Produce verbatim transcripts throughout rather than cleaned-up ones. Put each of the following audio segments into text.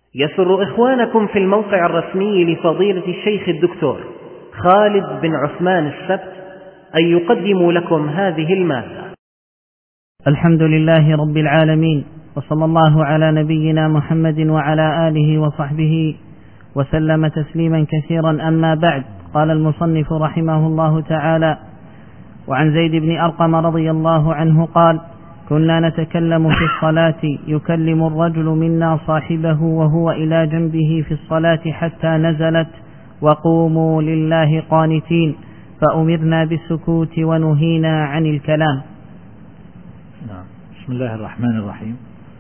يسر إخوانكم في الموقع الرسمي لفضيلة الشيخ الدكتور خالد بن عثمان السبت أن يقدموا لكم هذه المادة. الحمد لله رب العالمين، وصلى الله على نبينا محمد وعلى آله وصحبه وسلم تسليما كثيرا. أما بعد، قال المصنف رحمه الله تعالى: وعن زيد بن أرقم رضي الله عنه قال: كنا نتكلم في الصلاة يكلم الرجل منا صاحبه وهو إلى جنبه في الصلاة حتى نزلت: وقوموا لله قانتين، فأمرنا بالسكوت ونهينا عن الكلام. نعم. بسم الله الرحمن الرحيم.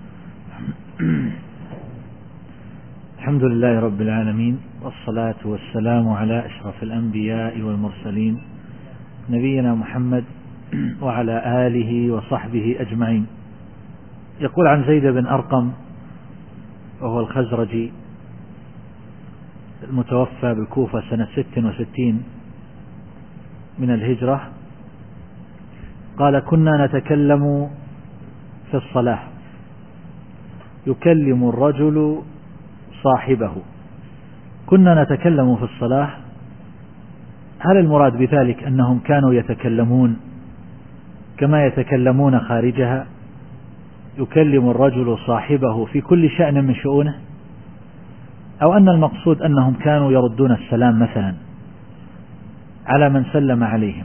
الحمد لله رب العالمين، والصلاة والسلام على أشرف الأنبياء والمرسلين نبينا محمد وعلى آله وصحبه أجمعين. يقول عن زيد بن أرقم، وهو الخزرجي المتوفى بالكوفة سنة ست وستين من الهجرة، قال: كنا نتكلم في الصلاة يكلم الرجل صاحبه. كنا نتكلم في الصلاة، هل المراد بذلك أنهم كانوا يتكلمون كما يتكلمون خارجها، يكلم الرجل صاحبه في كل شأن من شؤونه، أو أن المقصود أنهم كانوا يردون السلام مثلا على من سلم عليهم؟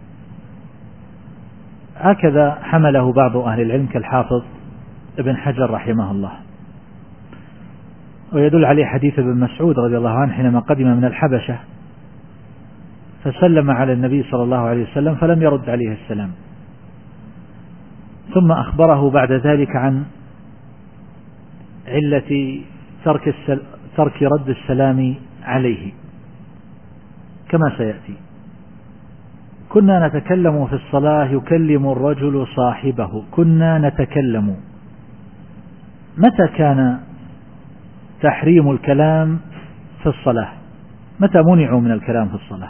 هكذا حمله بعض أهل العلم كالحافظ ابن حجر رحمه الله، ويدل عليه حديث ابن مسعود رضي الله عنه حينما قدم من الحبشة فسلم على النبي صلى الله عليه وسلم فلم يرد عليه السلام، ثم أخبره بعد ذلك عن علة ترك, السل... ترك رد السلام عليه كما سيأتي. كنا نتكلم في الصلاة يكلم الرجل صاحبه. كنا نتكلم، متى كان تحريم الكلام في الصلاة؟ متى منعوا من الكلام في الصلاة؟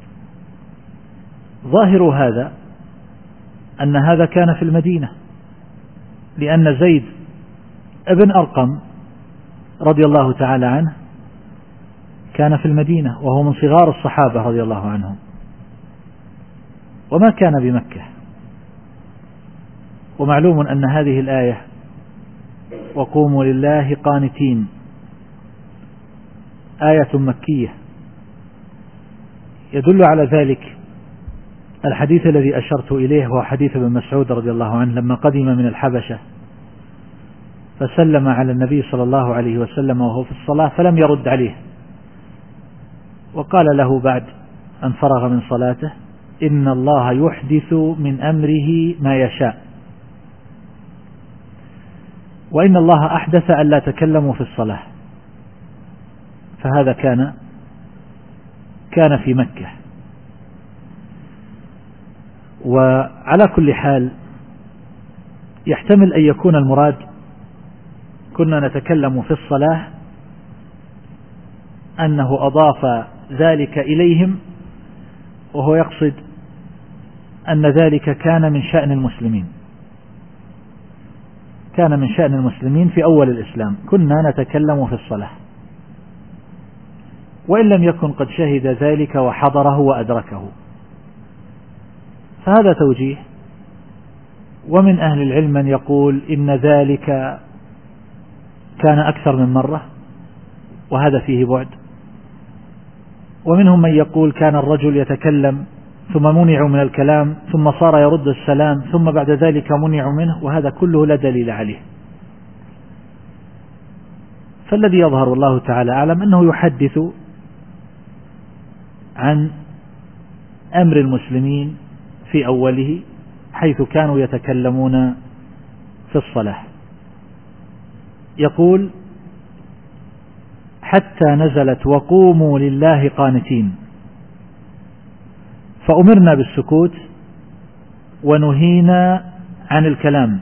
ظاهر هذا أن هذا كان في المدينة، لأن زيد ابن أرقم رضي الله تعالى عنه كان في المدينة، وهو من صغار الصحابة رضي الله عنهم، وما كان بمكة. ومعلوم أن هذه الآية وقوموا لله قانتين آية مكية، يدل على ذلك الحديث الذي أشرت إليه، هو حديث ابن مسعود رضي الله عنه لما قدم من الحبشة فسلم على النبي صلى الله عليه وسلم وهو في الصلاة فلم يرد عليه، وقال له بعد أن فرغ من صلاته: إن الله يحدث من أمره ما يشاء، وإن الله أحدث أن لا تكلموا في الصلاة. فهذا كان كان في مكة. وعلى كل حال يحتمل أن يكون المراد كنا نتكلم في الصلاة أنه أضاف ذلك إليهم، وهو يقصد أن ذلك كان من شأن المسلمين، كان من شأن المسلمين في أول الإسلام. كنا نتكلم في الصلاة، وإن لم يكن قد شهد ذلك وحضره وأدركه، فهذا توجيه. ومن أهل العلم من يقول إن ذلك كان أكثر من مرة، وهذا فيه بعد. ومنهم من يقول كان الرجل يتكلم ثم منعوا من الكلام، ثم صار يرد السلام، ثم بعد ذلك منعوا منه، وهذا كله لا دليل عليه. فالذي يظهر الله تعالى أعلم أنه يحدث عن أمر المسلمين في أوله، حيث كانوا يتكلمون في الصلاة. يقول: حتى نزلت: وقوموا لله قانتين، فأمرنا بالسكوت ونهينا عن الكلام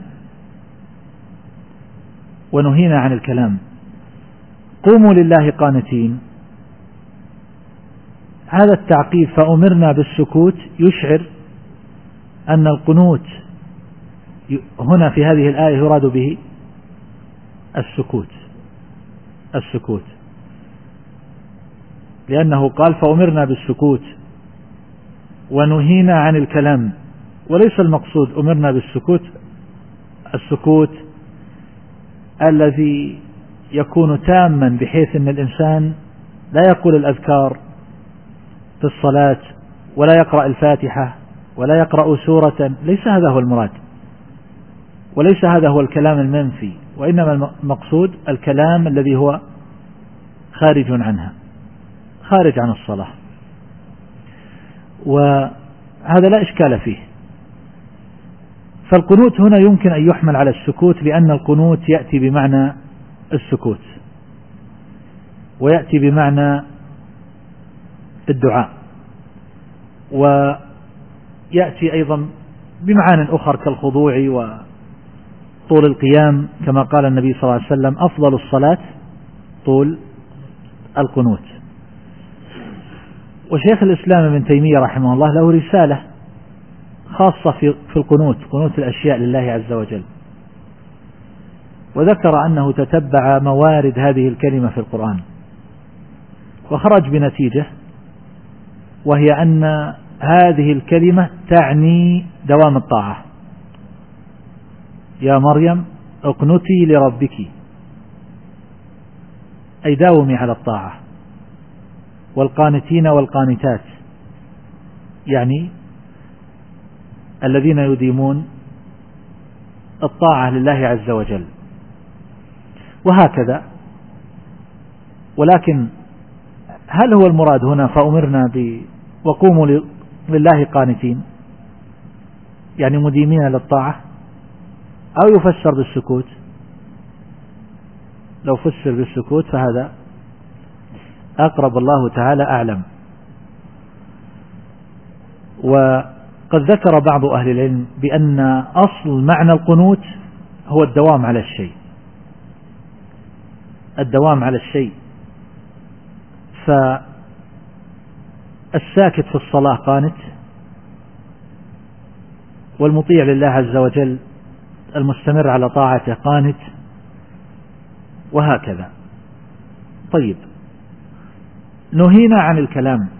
ونهينا عن الكلام. قوموا لله قانتين، هذا التعقيب فأمرنا بالسكوت يشعر أن القنوت هنا في هذه الآية يراد به السكوت، السكوت، لأنه قال فأمرنا بالسكوت ونهينا عن الكلام، وليس المقصود أمرنا بالسكوت السكوت الذي يكون تاما بحيث أن الإنسان لا يقول الأذكار في الصلاة ولا يقرأ الفاتحة ولا يقرأ سورة، ليس هذا هو المراد، وليس هذا هو الكلام المنفي، وإنما المقصود الكلام الذي هو خارج عنها، خارج عن الصلاة، وهذا لا إشكال فيه. فالقنوت هنا يمكن أن يحمل على السكوت، لأن القنوت يأتي بمعنى السكوت ويأتي بمعنى الدعاء، ويأتي أيضا بمعان أخر كالخضوع وطول القيام، كما قال النبي صلى الله عليه وسلم أفضل الصلاة طول القنوت. وشيخ الإسلام ابن تيمية رحمه الله له رسالة خاصة في في القنوت، قنوت الأشياء لله عز وجل، وذكر أنه تتبع موارد هذه الكلمة في القرآن، وخرج بنتيجة، وهي أن هذه الكلمة تعني دوام الطاعة. يا مريم اقنتي لربك، أي داومي على الطاعة، والقانتين والقانتات يعني الذين يديمون الطاعة لله عز وجل، وهكذا. ولكن هل هو المراد هنا فأمرنا ب وقوموا لله قانتين يعني مديمين للطاعة، أو يفسر بالسكوت؟ لو فسر بالسكوت فهذا أقرب، الله تعالى أعلم. وقد ذكر بعض أهل العلم بأن أصل معنى القنوت هو الدوام على الشيء، الدوام على الشيء. فالساكت في الصلاة قانت، والمطيع لله عز وجل المستمر على طاعته قانت، وهكذا. طيب، نهينا عن الكلام.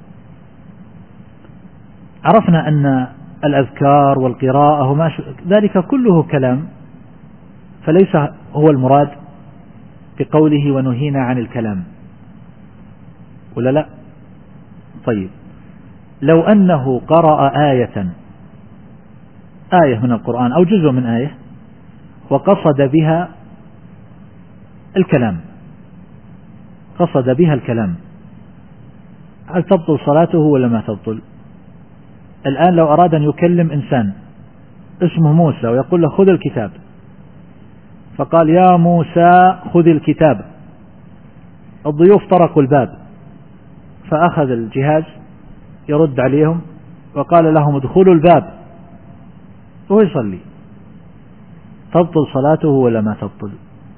عرفنا أن الأذكار والقراءة وما ذلك كله كلام، فليس هو المراد بقوله ونهينا عن الكلام، ولا لا؟ طيب، لو أنه قرأ آية آية من القرآن أو جزء من آية وقصد بها الكلام، قصد بها الكلام، هل تبطل صلاته ولا ما تبطل؟ الآن لو أراد أن يكلم إنسان اسمه موسى ويقول له خذ الكتاب، فقال يا موسى خذ الكتاب، الضيوف طرقوا الباب، فأخذ الجهاز يرد عليهم وقال لهم ادخلوا الباب، وهو يصلي، تبطل صلاته ولا ما تبطل؟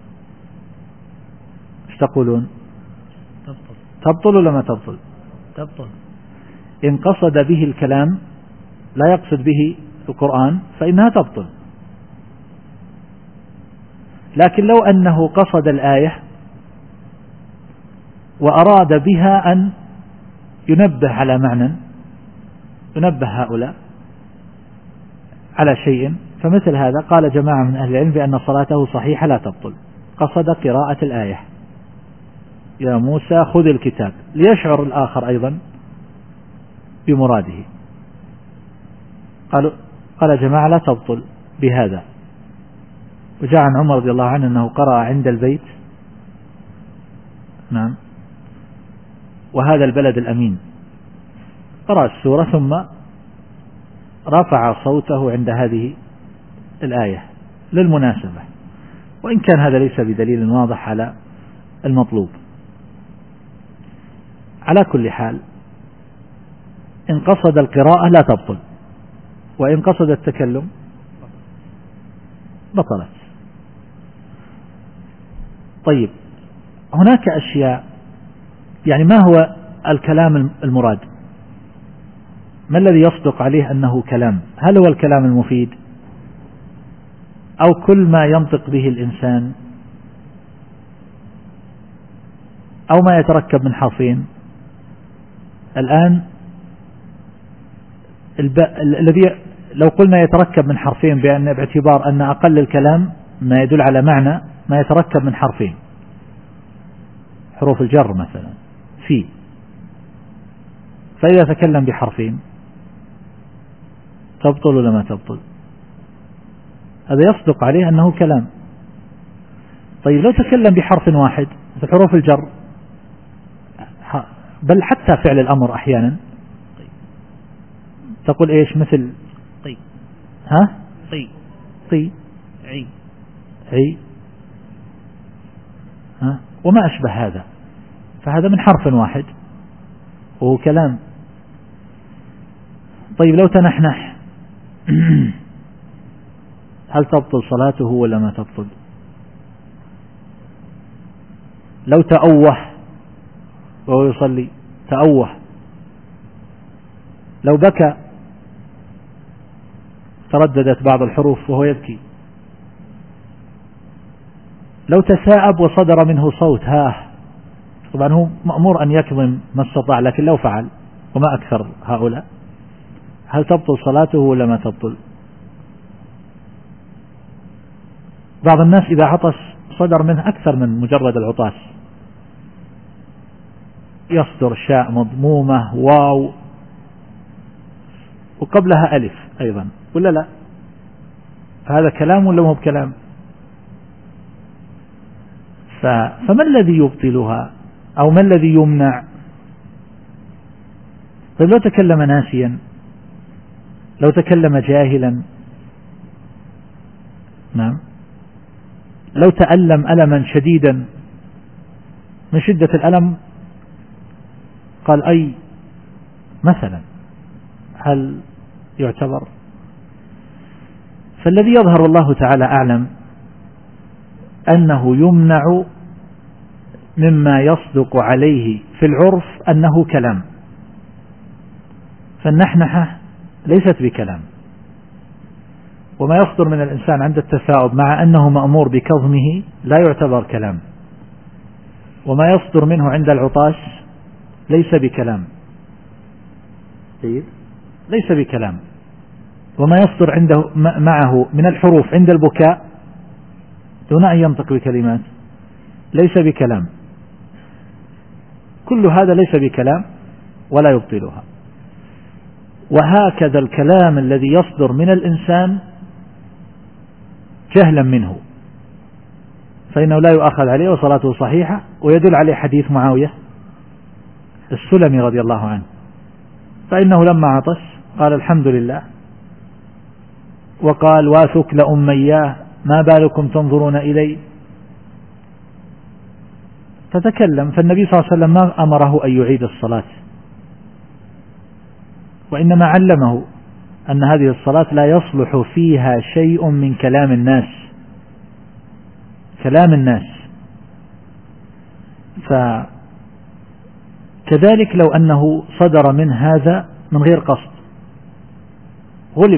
ايش تقولون؟ تبطل. تبطل ولا ما تبطل؟ تبطل. إن قصد به الكلام لا يقصد به القرآن فإنها تبطل. لكن لو أنه قصد الآية وأراد بها أن ينبه على معنى، ينبه هؤلاء على شيء، فمثل هذا قال جماعة من أهل العلم بأن صلاته صحيحة لا تبطل. قصد قراءة الآية يا موسى خذ الكتاب، ليشعر الآخر أيضا بمراده. قالوا قال جماعة لا تبطل بهذا. وجاء عن عمر رضي الله عنه أنه قرأ عند البيت، نعم، وهذا البلد الأمين، قرأ السورة ثم رفع صوته عند هذه الآية للمناسبة، وإن كان هذا ليس بدليل واضح على المطلوب. على كل حال إن قصد القراءة لا تبطل، وإن قصد التكلم بطلت. طيب، هناك أشياء، يعني ما هو الكلام المراد؟ ما الذي يصدق عليه أنه كلام؟ هل هو الكلام المفيد أو كل ما ينطق به الإنسان؟ أو ما يتركب من حرفين. الآن الذي لو قلنا يتركب من حرفين بأن باعتبار أن أقل الكلام ما يدل على معنى ما يتركب من حرفين، حروف الجر مثلا في، فإذا تكلم بحرفين تبطل ولا ما تبطل؟ هذا يصدق عليه أنه كلام. طيب لو تكلم بحرف واحد مثل حروف الجر، بل حتى فعل الأمر أحيانا تقول إيش؟ مثل طي، ها طي طي عي عي ها وما أشبه هذا، فهذا من حرف واحد وهو كلام. طيب لو تنحنح هل تبطل صلاته ولا ما تبطل؟ لو تأوه وهو يصلي، تأوه، لو بكى ترددت بعض الحروف وهو يبكي، لو تثاءب وصدر منه صوت ها، طبعا هو مأمور أن يكظم ما استطاع، لكن لو فعل وما أكثر هؤلاء، هل تبطل صلاته ولا ما تبطل؟ بعض الناس إذا عطس صدر منه أكثر من مجرد العطاس، يصدر شاء مضمومة واو وقبلها ألف أيضا ولا لا؟ فهذا كلام ولا مو بكلام؟ فما الذي يبطلها أو ما الذي يمنع؟ طيب لو تكلم ناسيا، لو تكلم جاهلا، نعم، لو تألم ألما شديدا من شدة الألم قال أي مثلا، هل يعتبر؟ فالذي يظهر والله تعالى أعلم أنه يمنع مما يصدق عليه في العرف أنه كلام، فالنحنحة ليست بكلام، وما يصدر من الإنسان عند التثاؤب مع أنه مأمور بكظمه لا يعتبر كلام، وما يصدر منه عند العطاش ليس بكلام، ليس بكلام، وما يصدر عنده معه من الحروف عند البكاء دون أن ينطق بكلمات ليس بكلام. كل هذا ليس بكلام ولا يبطلها. وهكذا الكلام الذي يصدر من الإنسان جهلا منه فإنه لا يؤخذ عليه وصلاته صحيحة، ويدل عليه حديث معاوية السلمي رضي الله عنه، فإنه لما عطس قال الحمد لله، وقال واثك لأمياه ما بالكم تنظرون إلي، فتكلم. فالنبي صلى الله عليه وسلم ما أمره أن يعيد الصلاة، وإنما علمه أن هذه الصلاة لا يصلح فيها شيء من كلام الناس، كلام الناس. فكذلك لو أنه صدر من هذا من غير قصد غلب،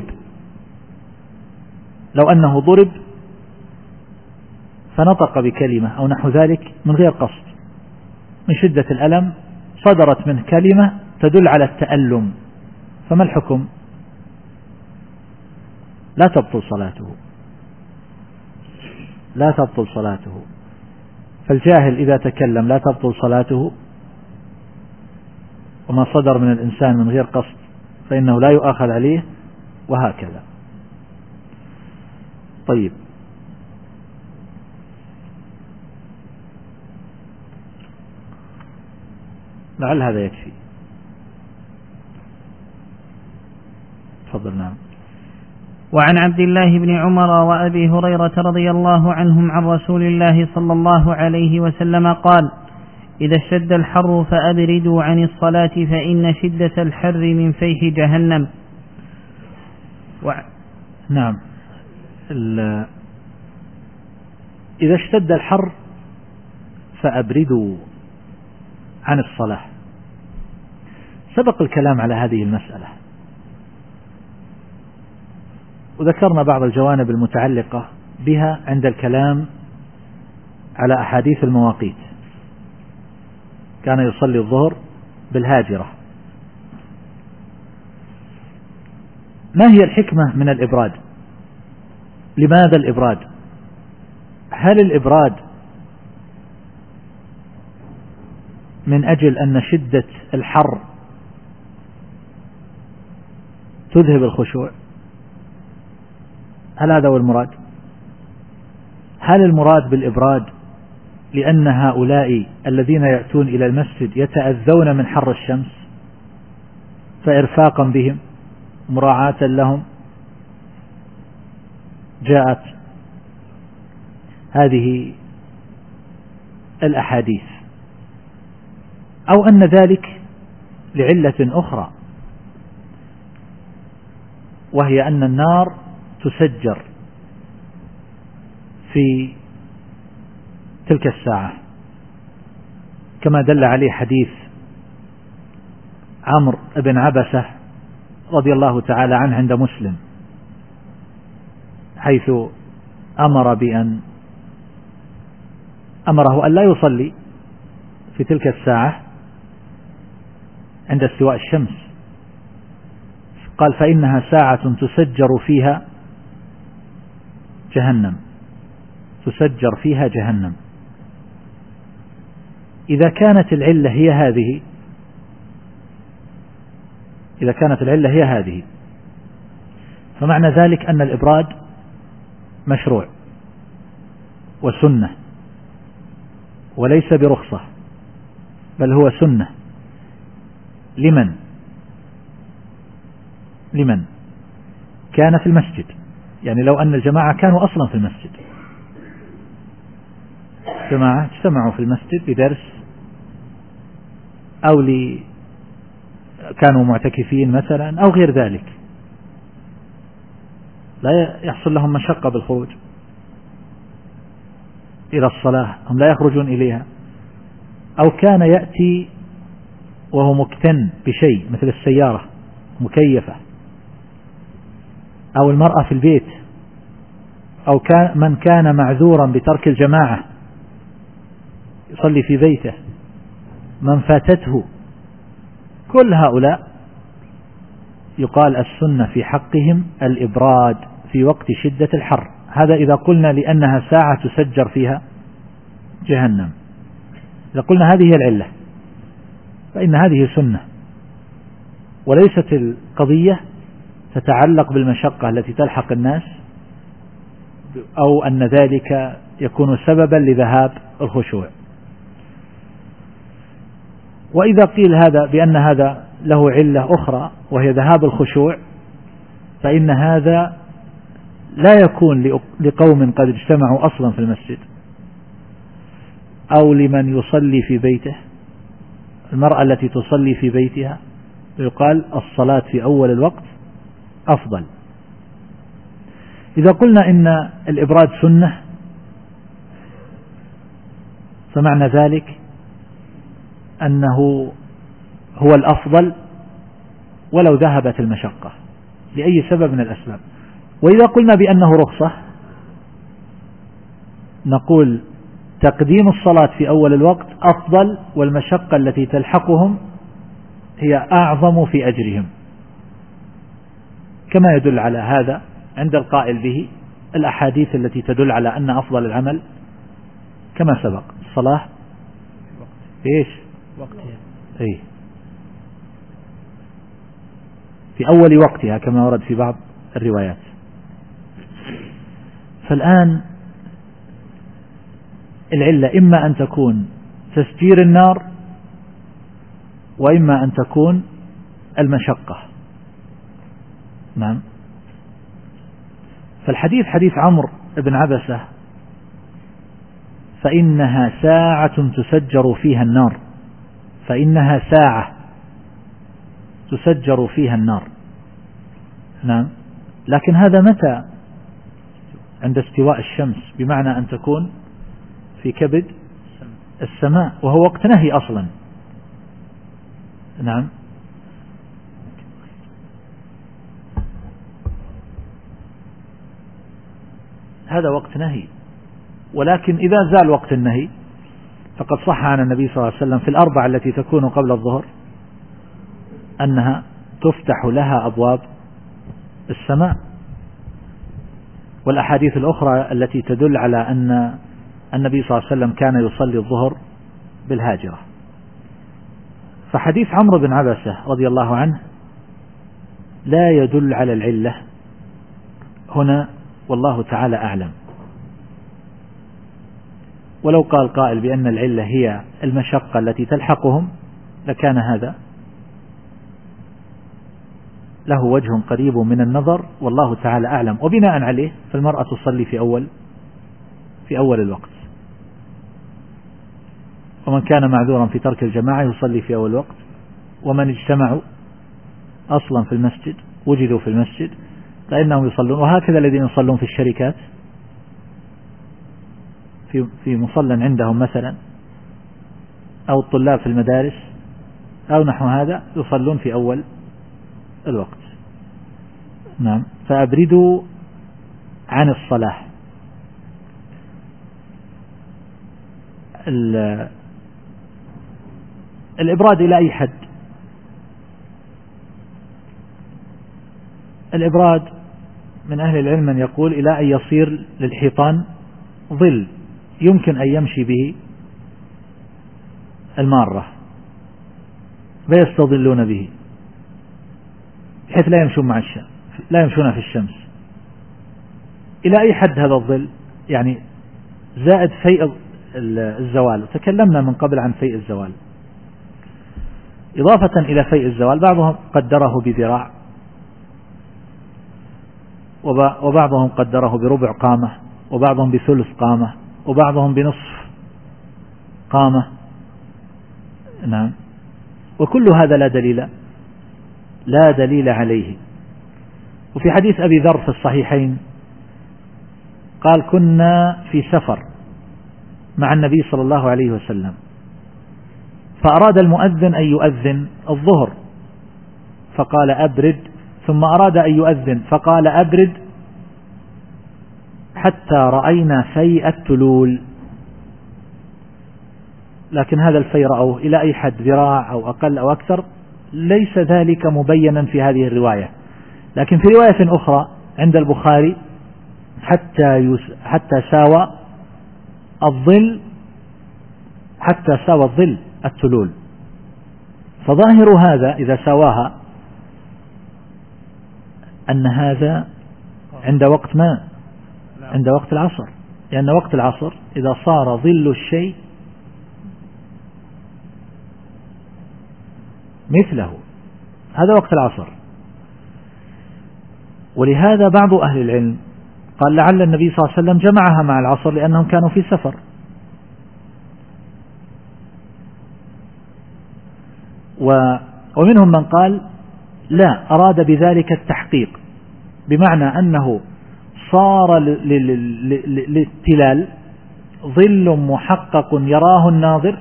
لو أنه ضرب فنطق بكلمة أو نحو ذلك من غير قصد، من شدة الألم صدرت منه كلمة تدل على التألم، فما الحكم؟ لا تبطل صلاته، لا تبطل صلاته. فالجاهل إذا تكلم لا تبطل صلاته، وما صدر من الإنسان من غير قصد فإنه لا يؤاخذ عليه، وهكذا. طيب لعل هذا يكفي. تفضل. نعم. وعن عبد الله بن عمر وأبي هريرة رضي الله عنهم عن رسول الله صلى الله عليه وسلم قال: إذا اشتد الحر فأبردوا عن الصلاة فإن شدة الحر من فيح جهنم. و... نعم. إذا اشتد الحر فأبردوا عن الصلاة. سبق الكلام على هذه المسألة، وذكرنا بعض الجوانب المتعلقة بها عند الكلام على أحاديث المواقيت. كان يصلي الظهر بالهاجرة. ما هي الحكمة من الإبراد؟ لماذا الإبراد؟ هل الإبراد من أجل أن شدة الحر تذهب الخشوع؟ هل هذا هو المراد؟ هل المراد بالإبراد لأن هؤلاء الذين يأتون إلى المسجد يتأذون من حر الشمس فإرفاقا بهم مراعاة لهم جاءت هذه الأحاديث، أو أن ذلك لعلة أخرى، وهي أن النار تسجر في تلك الساعة كما دل عليه حديث عمرو بن عبسة رضي الله تعالى عنه عند مسلم، حيث أمر بأن أمره أن لا يصلي في تلك الساعة عند استواء الشمس، قال فإنها ساعة تسجر فيها جهنم، تسجر فيها جهنم. إذا كانت العلة هي هذه إذا كانت العلة هي هذه فمعنى ذلك أن الإبراد مشروع وسنة وليس برخصة، بل هو سنة. لمن لمن كان في المسجد، يعني لو أن الجماعة كانوا أصلا في المسجد، جماعة اجتمعوا في المسجد لدرس أو لي كانوا معتكفين مثلا أو غير ذلك، لا يحصل لهم مشقة بالخروج إلى الصلاة، هم لا يخرجون إليها، أو كان يأتي وهو مكتن بشيء مثل السيارة مكيفة، أو المرأة في البيت، أو كان من كان معذورا بترك الجماعة يصلي في بيته، من فاتته، كل هؤلاء يقال السنة في حقهم الإبراد في وقت شدة الحر. هذا إذا قلنا لأنها ساعة تسجر فيها جهنم. إذا قلنا هذه هي العلة فإن هذه سنة، وليست القضية تتعلق بالمشقة التي تلحق الناس أو أن ذلك يكون سببا لذهاب الخشوع. وإذا قيل هذا بأن هذا له علة أخرى وهي ذهاب الخشوع، فإن هذا لا يكون لقوم قد اجتمعوا أصلا في المسجد أو لمن يصلي في بيته. المرأة التي تصلي في بيتها يقال الصلاة في أول الوقت أفضل. إذا قلنا إن الإبراد سنة فمعنى ذلك أنه هو الأفضل ولو ذهبت المشقة لأي سبب من الأسباب. وإذا قلنا بأنه رخصة نقول تقديم الصلاة في أول الوقت أفضل، والمشقة التي تلحقهم هي أعظم في أجرهم، كما يدل على هذا عند القائل به الأحاديث التي تدل على أن أفضل العمل كما سبق الصلاة في إيش؟ وقتها. أي في أول وقتها كما ورد في بعض الروايات. فالآن العلة إما أن تكون تسجير النار وإما أن تكون المشقة. نعم. فالحديث حديث عمرو بن عبسة فإنها ساعة تسجر فيها النار، فإنها ساعة تسجر فيها النار. نعم. لكن هذا متى؟ عند استواء الشمس، بمعنى أن تكون في كبد السماء، وهو وقت نهي أصلا. نعم. هذا وقت نهي، ولكن إذا زال وقت النهي فقد صح عن النبي صلى الله عليه وسلم في الأربع التي تكون قبل الظهر أنها تفتح لها أبواب السماء، والأحاديث الأخرى التي تدل على أن النبي صلى الله عليه وسلم كان يصلي الظهر بالهاجرة. فحديث عمرو بن عبسة رضي الله عنه لا يدل على العلة هنا، والله تعالى أعلم. ولو قال قائل بأن العلة هي المشقة التي تلحقهم لكان هذا له وجه قريب من النظر، والله تعالى أعلم. وبناء عليه فالمرأة تصلي في أول في أول الوقت، ومن كان معذورا في ترك الجماعة يصلي في أول الوقت، ومن اجتمعوا أصلا في المسجد وجدوا في المسجد فإنهم يصلون. وهكذا الذين يصلون في الشركات في في مصلى عندهم مثلا، أو الطلاب في المدارس أو نحو هذا يصلون في أول الوقت. نعم. فأبردوا عن الصلاة. الإبراد إلى أي حد؟ الإبراد من أهل العلم من يقول إلى أن يصير للحيطان ظل يمكن أن يمشي به المارة فيستظلون به، بحيث لا يمشون مع الشمس، لا يمشون في الشمس. إلى أي حد هذا الظل؟ يعني زائد فيء الزوال، تكلمنا من قبل عن فيء الزوال. إضافة إلى فيء الزوال بعضهم قدره بذراع، وبعضهم قدره بربع قامة، وبعضهم بثلث قامة، وبعضهم بنصف قامة. نعم. وكل هذا لا دليل لا دليل عليه. وفي حديث أبي ذر في الصحيحين قال كنا في سفر مع النبي صلى الله عليه وسلم، فأراد المؤذن أن يؤذن الظهر فقال أبرد، ثم أراد أن يؤذن فقال أبرد، حتى رأينا فيء التلول. لكن هذا الفيء رأوه إلى أي حد، ذراع أو أقل أو أكثر، ليس ذلك مبينا في هذه الرواية. لكن في رواية أخرى عند البخاري حتى يس حتى ساوى الظل حتى ساوى الظل التلول. فظاهر هذا إذا سواها أن هذا عند وقت ما عند وقت العصر، لأن وقت العصر إذا صار ظل الشيء مثله هذا وقت العصر. ولهذا بعض أهل العلم قال لعل النبي صلى الله عليه وسلم جمعها مع العصر لأنهم كانوا في سفر. ومنهم من قال لا، أراد بذلك التحقيق، بمعنى أنه صار للتلال ظل محقق يراه الناظر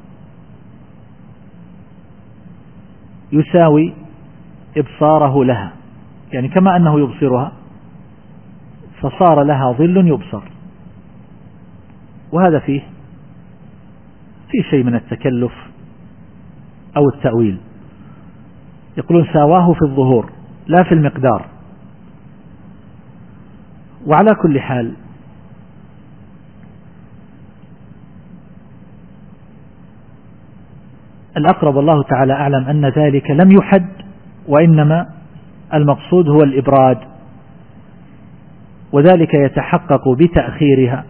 يساوي إبصاره لها، يعني كما أنه يبصرها فصار لها ظل يبصر. وهذا فيه في شيء من التكلف أو التأويل. يقولون ساواه في الظهور لا في المقدار. وعلى كل حال الأقرب الله تعالى أعلم أن ذلك لم يحد، وإنما المقصود هو الإبراد، وذلك يتحقق بتأخيرها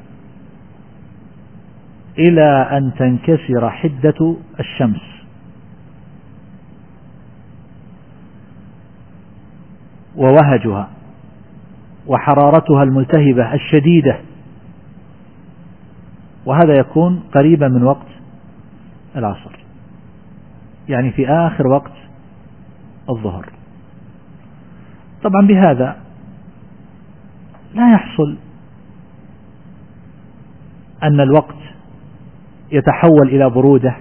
إلى أن تنكسر حدة الشمس. ووهجها وحرارتها الملتهبة الشديدة، وهذا يكون قريبا من وقت العصر، يعني في آخر وقت الظهر. طبعا بهذا لا يحصل أن الوقت يتحول إلى برودة،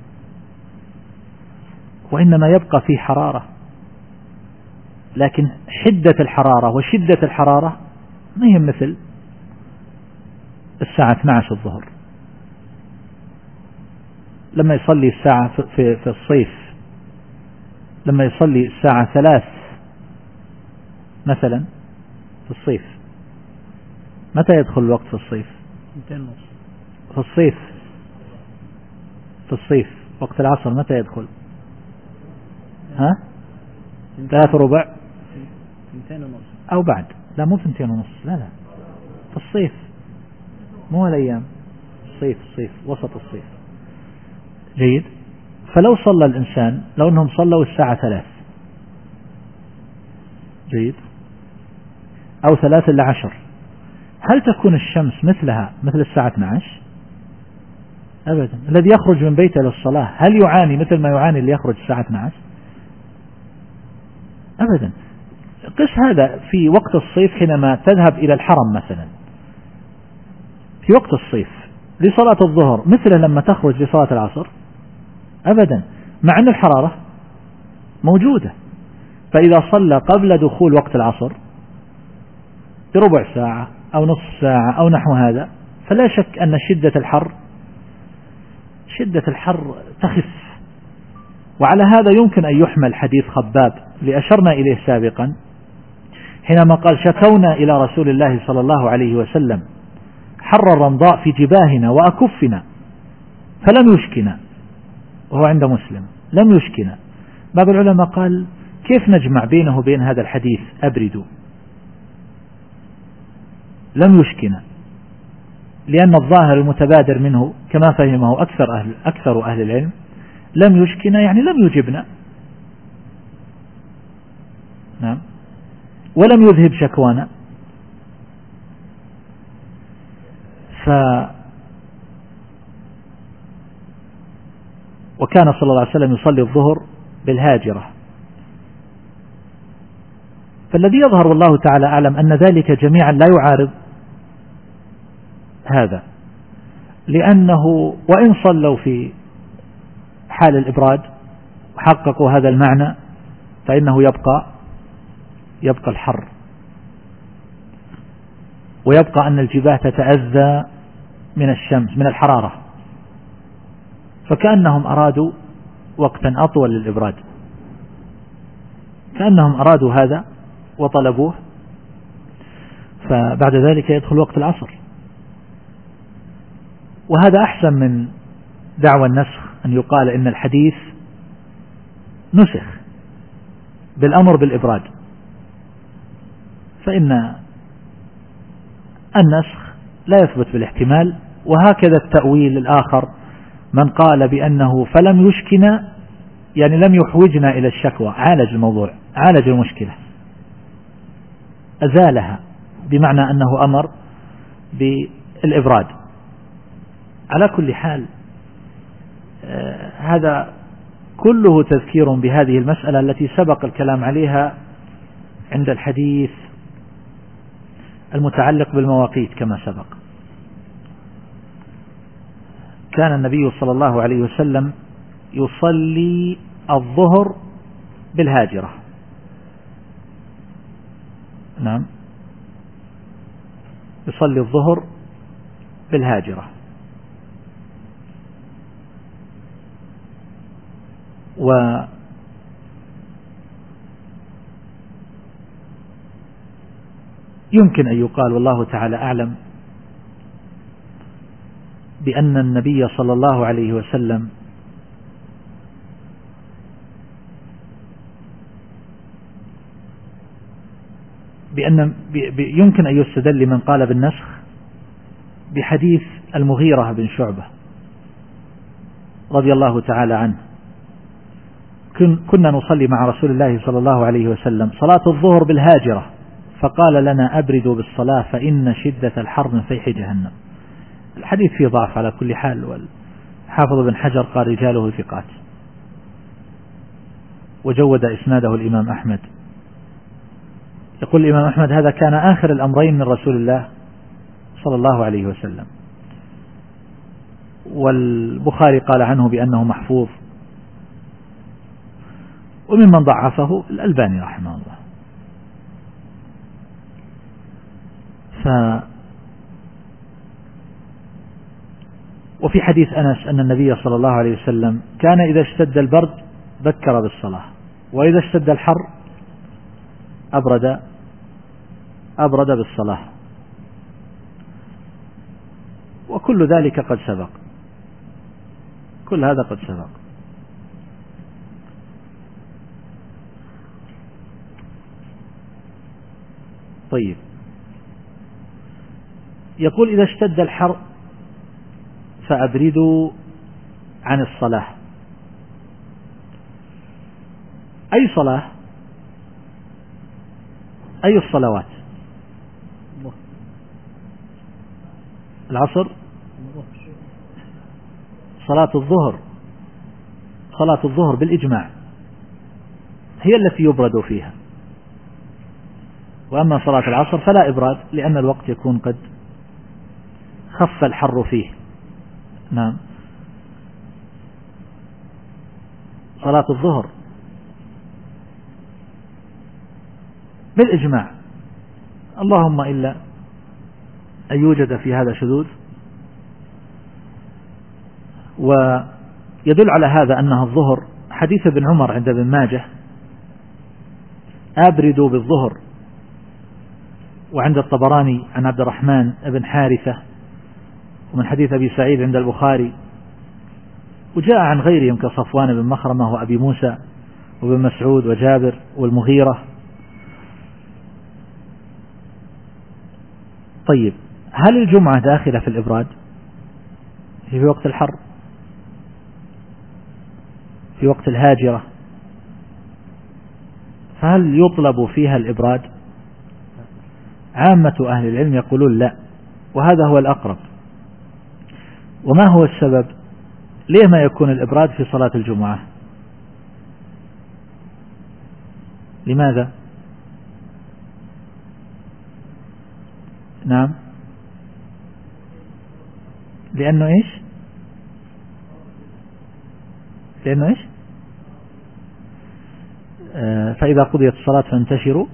وإنما يبقى فيه حرارة، لكن حدة الحرارة وشدة الحرارة ما هي مثل الساعة اثني عشر الظهر. لما يصلي الساعة في, في, في الصيف، لما يصلي الساعة ثلاث مثلا في الصيف، متى يدخل الوقت في الصيف؟ في الصيف في الصيف وقت العصر متى يدخل؟ ها؟ ثلاث ربع أو بعد؟ لا مو ثنتين ونص، لا لا في الصيف، مو الأيام، الصيف الصيف وسط الصيف. جيد. فلو صلى الإنسان، لو أنهم صلوا الساعة ثلاث، جيد، أو ثلاث إلى عشر، هل تكون الشمس مثلها مثل الساعة اثني عشر؟ أبدا. الذي يخرج من بيته للصلاة هل يعاني مثل ما يعاني اللي يخرج الساعة اثني عشر؟ أبدا. قس هذا في وقت الصيف حينما تذهب إلى الحرم مثلا في وقت الصيف لصلاة الظهر مثل لما تخرج لصلاة العصر؟ أبدا، مع أن الحرارة موجودة. فإذا صلى قبل دخول وقت العصر بربع ساعة أو نصف ساعة أو نحو هذا، فلا شك أن شدة الحر شدة الحر تخف. وعلى هذا يمكن أن يحمل حديث خباب اللي أشرنا إليه سابقا حينما قال: شكونا إلى رسول الله صلى الله عليه وسلم حر الرمضاء في جباهنا وأكفنا فلم يشكنا، وهو عند مسلم، لم يشكنا. بعض العلماء قال: كيف نجمع بينه وبين هذا الحديث أبردوا؟ لم يشكنا، لأن الظاهر المتبادر منه كما فهمه أكثر أهل, أكثر أهل العلم لم يشكنا يعني لم يجبنا، نعم، ولم يذهب شكوانا. ف وكان صلى الله عليه وسلم يصلي الظهر بالهاجرة. فالذي يظهر والله تعالى أعلم أن ذلك جميعا لا يعارض هذا، لأنه وإن صلوا في حال الإبراد وحققوا هذا المعنى فإنه يبقى يبقى الحر، ويبقى أن الجباه تتأذى من الشمس من الحرارة، فكأنهم أرادوا وقتا أطول للإبراد، كأنهم أرادوا هذا وطلبوه، فبعد ذلك يدخل وقت العصر. وهذا أحسن من دعوى النسخ، أن يقال إن الحديث نسخ بالأمر بالإبراد، فإن النسخ لا يثبت بالاحتمال. وهكذا التأويل الآخر، من قال بأنه فلم يشكنا يعني لم يحوجنا إلى الشكوى، عالج الموضوع، عالج المشكلة، أزالها، بمعنى أنه أمر بالإبراد. على كل حال آه هذا كله تذكير بهذه المسألة التي سبق الكلام عليها عند الحديث المتعلق بالمواقيت كما سبق. كان النبي صلى الله عليه وسلم يصلي الظهر بالهاجرة، نعم، يصلي الظهر بالهاجرة. ويمكن أن يقال والله تعالى أعلم بأن النبي صلى الله عليه وسلم بأن يمكن أن يستدل لمن قال بالنسخ بحديث المغيرة بن شعبة رضي الله تعالى عنه: كنا نصلي مع رسول الله صلى الله عليه وسلم صلاة الظهر بالهاجرة فقال لنا: أبردوا بالصلاة فإن شدة الحر من فيح جهنم. الحديث فيه ضعف على كل حال، والحافظ بن حجر قال رجاله ثقات، وجود إسناده الإمام أحمد. يقول الإمام أحمد: هذا كان آخر الأمرين من رسول الله صلى الله عليه وسلم. والبخاري قال عنه بأنه محفوظ، وممن ضعفه الألباني رحمه الله. ف وفي حديث أنس أن النبي صلى الله عليه وسلم كان إذا اشتد البرد بكر بالصلاة، وإذا اشتد الحر أبرد أبرد بالصلاة، وكل ذلك قد سبق، كل هذا قد سبق. طيب، يقول إذا اشتد الحر فأبردوا عن الصلاة. أي صلاة؟ أي الصلوات؟ العصر، صلاة الظهر، صلاة الظهر بالإجماع هي التي يبرد فيها، وأما صلاة العصر فلا إبراد لأن الوقت يكون قد خف الحر فيه. نعم، صلاة الظهر بالإجماع، اللهم إلا أن يوجد في هذا شذوذ. ويدل على هذا أنها الظهر حديث ابن عمر عند ابن ماجه أبردوا بالظهر، وعند الطبراني عن عبد الرحمن بن حارثة، ومن حديث أبي سعيد عند البخاري، وجاء عن غيرهم كصفوان بن مخرمة وأبي موسى وابن مسعود وجابر والمغيرة. طيب، هل الجمعة داخلة في الإبراد؟ في وقت الحر، في وقت الهاجرة، فهل يطلب فيها الإبراد؟ عامة أهل العلم يقولون لا، وهذا هو الأقرب. وما هو السبب؟ ليه ما يكون الإبراد في صلاة الجمعة؟ لماذا؟ نعم، لأنه إيش؟ لأنه إيش؟ آه فإذا قضيت الصلاة فانتشروا،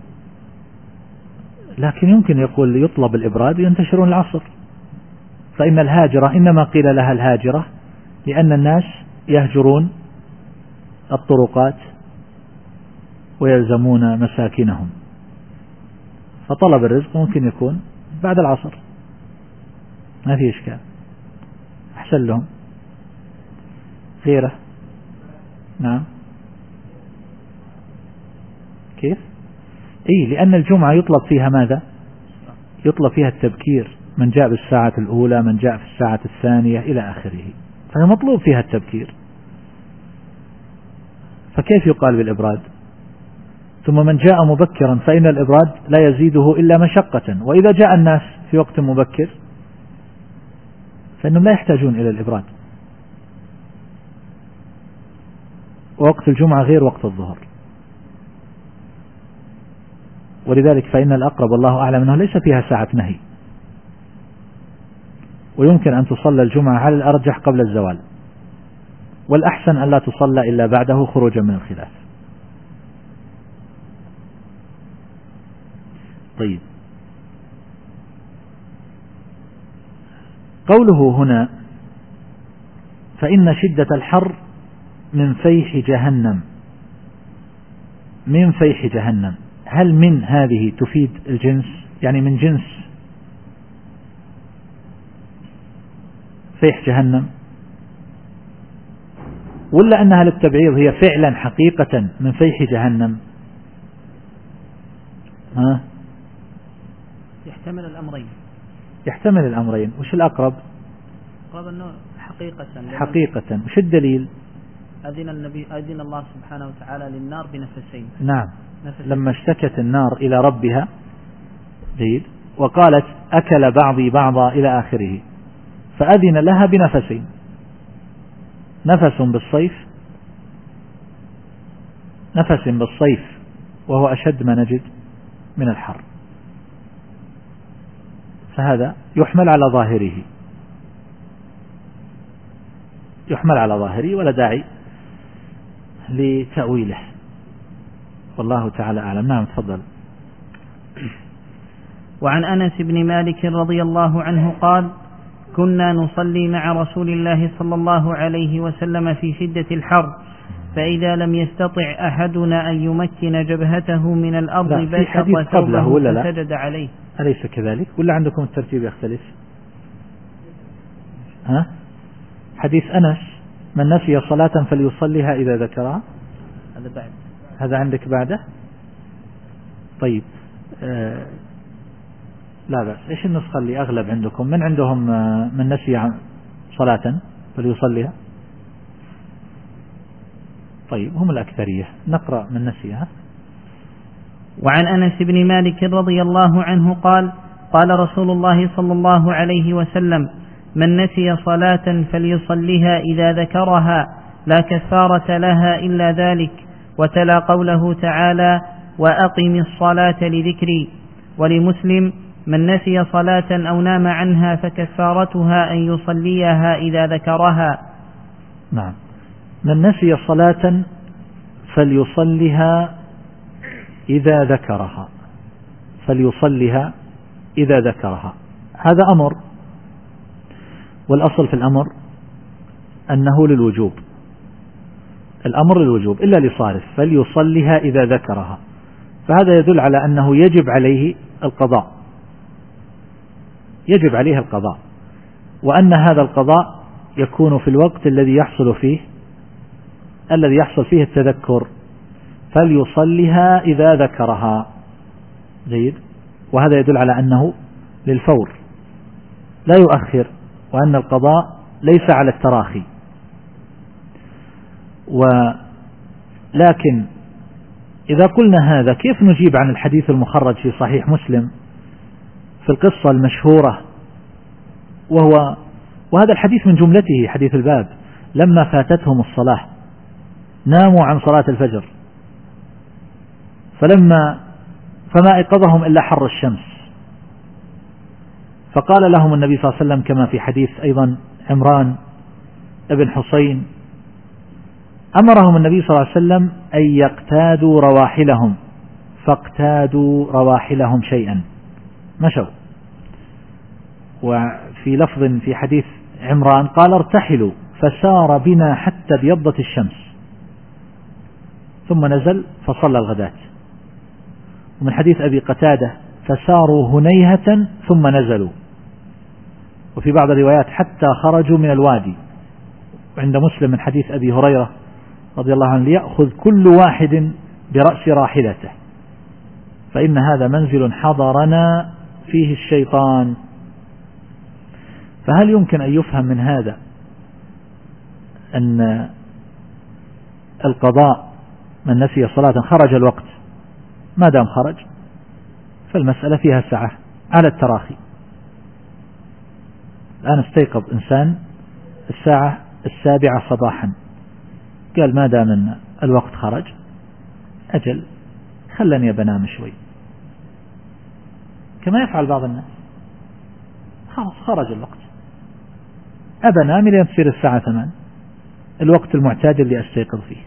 لكن يمكن يقول يطلب الإبراد ينتشرون العصر، فإن الهاجرة إنما قيل لها الهاجرة لأن الناس يهجرون الطرقات ويلزمون مساكنهم، فطلب الرزق ممكن يكون بعد العصر، ما في إشكال، أحسن لهم. غيره؟ نعم، كيف؟ إيه، لأن الجمعة يطلب فيها ماذا؟ يطلب فيها التبكير، من جاء بالساعة الأولى، من جاء في الساعة الثانية إلى آخره، فهي مطلوب فيها التبكير، فكيف يقال بالإبراد؟ ثم من جاء مبكرا فإن الإبراد لا يزيده إلا مشقة، وإذا جاء الناس في وقت مبكر فإنهم لا يحتاجون إلى الإبراد، ووقت الجمعة غير وقت الظهر، ولذلك فإن الأقرب والله أعلم أنه ليس فيها ساعة نهي، ويمكن أن تصلى الجمعة على الأرجح قبل الزوال، والأحسن أن لا تصلى إلا بعده خروجا من الخلاف. طيب، قوله هنا فإن شدة الحر من فيح جهنم، من فيح جهنم، هل من هذه تفيد الجنس؟ يعني من جنس فيح جهنم، ولا أنها للتبعيض هي فعلا حقيقة من فيح جهنم؟ ها؟ يحتمل الأمرين. يحتمل الأمرين. وش الأقرب؟ قال أنه حقيقة. حقيقة. وش الدليل؟ أذن النبي أذن الله سبحانه وتعالى للنار بنفسين. نعم، نفسين. لما اشتكت النار إلى ربها جيد وقالت أكل بعضي بعضا إلى آخره، فأذن لها بنفسين، نفس بالصيف، نفس بالصيف وهو أشد ما نجد من الحر، فهذا يحمل على ظاهره، يحمل على ظاهره ولا داعي لتأويله، والله تعالى أعلم. نعم، تفضل. وعن أنس بن مالك رضي الله عنه قال: كنا نصلي مع رسول الله صلى الله عليه وسلم في شدة الحر، فإذا لم يستطع أحدنا أن يمكن جبهته من الأرض بسط ثوبه فسجد عليه. أليس كذلك ولا عندكم الترتيب يختلف؟ ها؟ حديث أنس من نسي صلاة فليصليها إذا ذكرها، هذا بعد، هذا عندك بعده؟ طيب آه لا بأس. إيش النسخة اللي أغلب عندكم؟ من عندهم آه من نسي صلاة فليصليها؟ طيب هم الأكثرية، نقرأ من نسيها. وعن أنس بن مالك رضي الله عنه قال قال رسول الله صلى الله عليه وسلم من نسي صلاة فليصليها إذا ذكرها لا كفارة لها إلا ذلك، وتلا قوله تعالى وأقم الصلاة لذكري. ولمسلم من نسي صلاة أو نام عنها فكفارتها أن يصليها إذا ذكرها. نعم، من نسي صلاة فليصلها إذا ذكرها، فليصلها إذا ذكرها، هذا أمر، والأصل في الأمر أنه للوجوب، الأمر للوجوب إلا لصارف، فليصلها إذا ذكرها، فهذا يدل على أنه يجب عليه القضاء، يجب عليه القضاء، وأن هذا القضاء يكون في الوقت الذي يحصل فيه الذي يحصل فيه التذكر، فليصلها إذا ذكرها. جيد، وهذا يدل على أنه للفور لا يؤخر، وأن القضاء ليس على التراخي. ولكن إذا قلنا هذا كيف نجيب عن الحديث المخرج في صحيح مسلم في القصة المشهورة، وهو وهذا الحديث من جملته حديث الباب، لما فاتتهم الصلاة ناموا عن صلاة الفجر، فلما فما أيقظهم إلا حر الشمس، فقال لهم النبي صلى الله عليه وسلم كما في حديث أيضا عمران ابن حسين، أمرهم النبي صلى الله عليه وسلم أن يقتادوا رواحلهم، فاقتادوا رواحلهم شيئا، مشوا. وفي لفظ في حديث عمران قال ارتحلوا، فسار بنا حتى ابيضت الشمس، ثم نزل فصلى الغداة. ومن حديث أبي قتادة فساروا هنيهة ثم نزلوا. وفي بعض الروايات حتى خرجوا من الوادي. وعند مسلم من حديث أبي هريرة رضي الله عنه ليأخذ كل واحد برأس راحلته، فإن هذا منزل حضرنا فيه الشيطان. فهل يمكن أن يفهم من هذا أن القضاء من نسي صلاة خرج الوقت، ما دام خرج فالمسألة فيها سعة على التراخي؟ الآن استيقظ إنسان الساعة السابعة صباحا، قال ما دام أن الوقت خرج أجل خلني بنام شوي، كما يفعل بعض الناس، خلاص خرج الوقت أبى أنام لين تصير الساعة ثمان، الوقت المعتاد اللي أستيقظ فيه.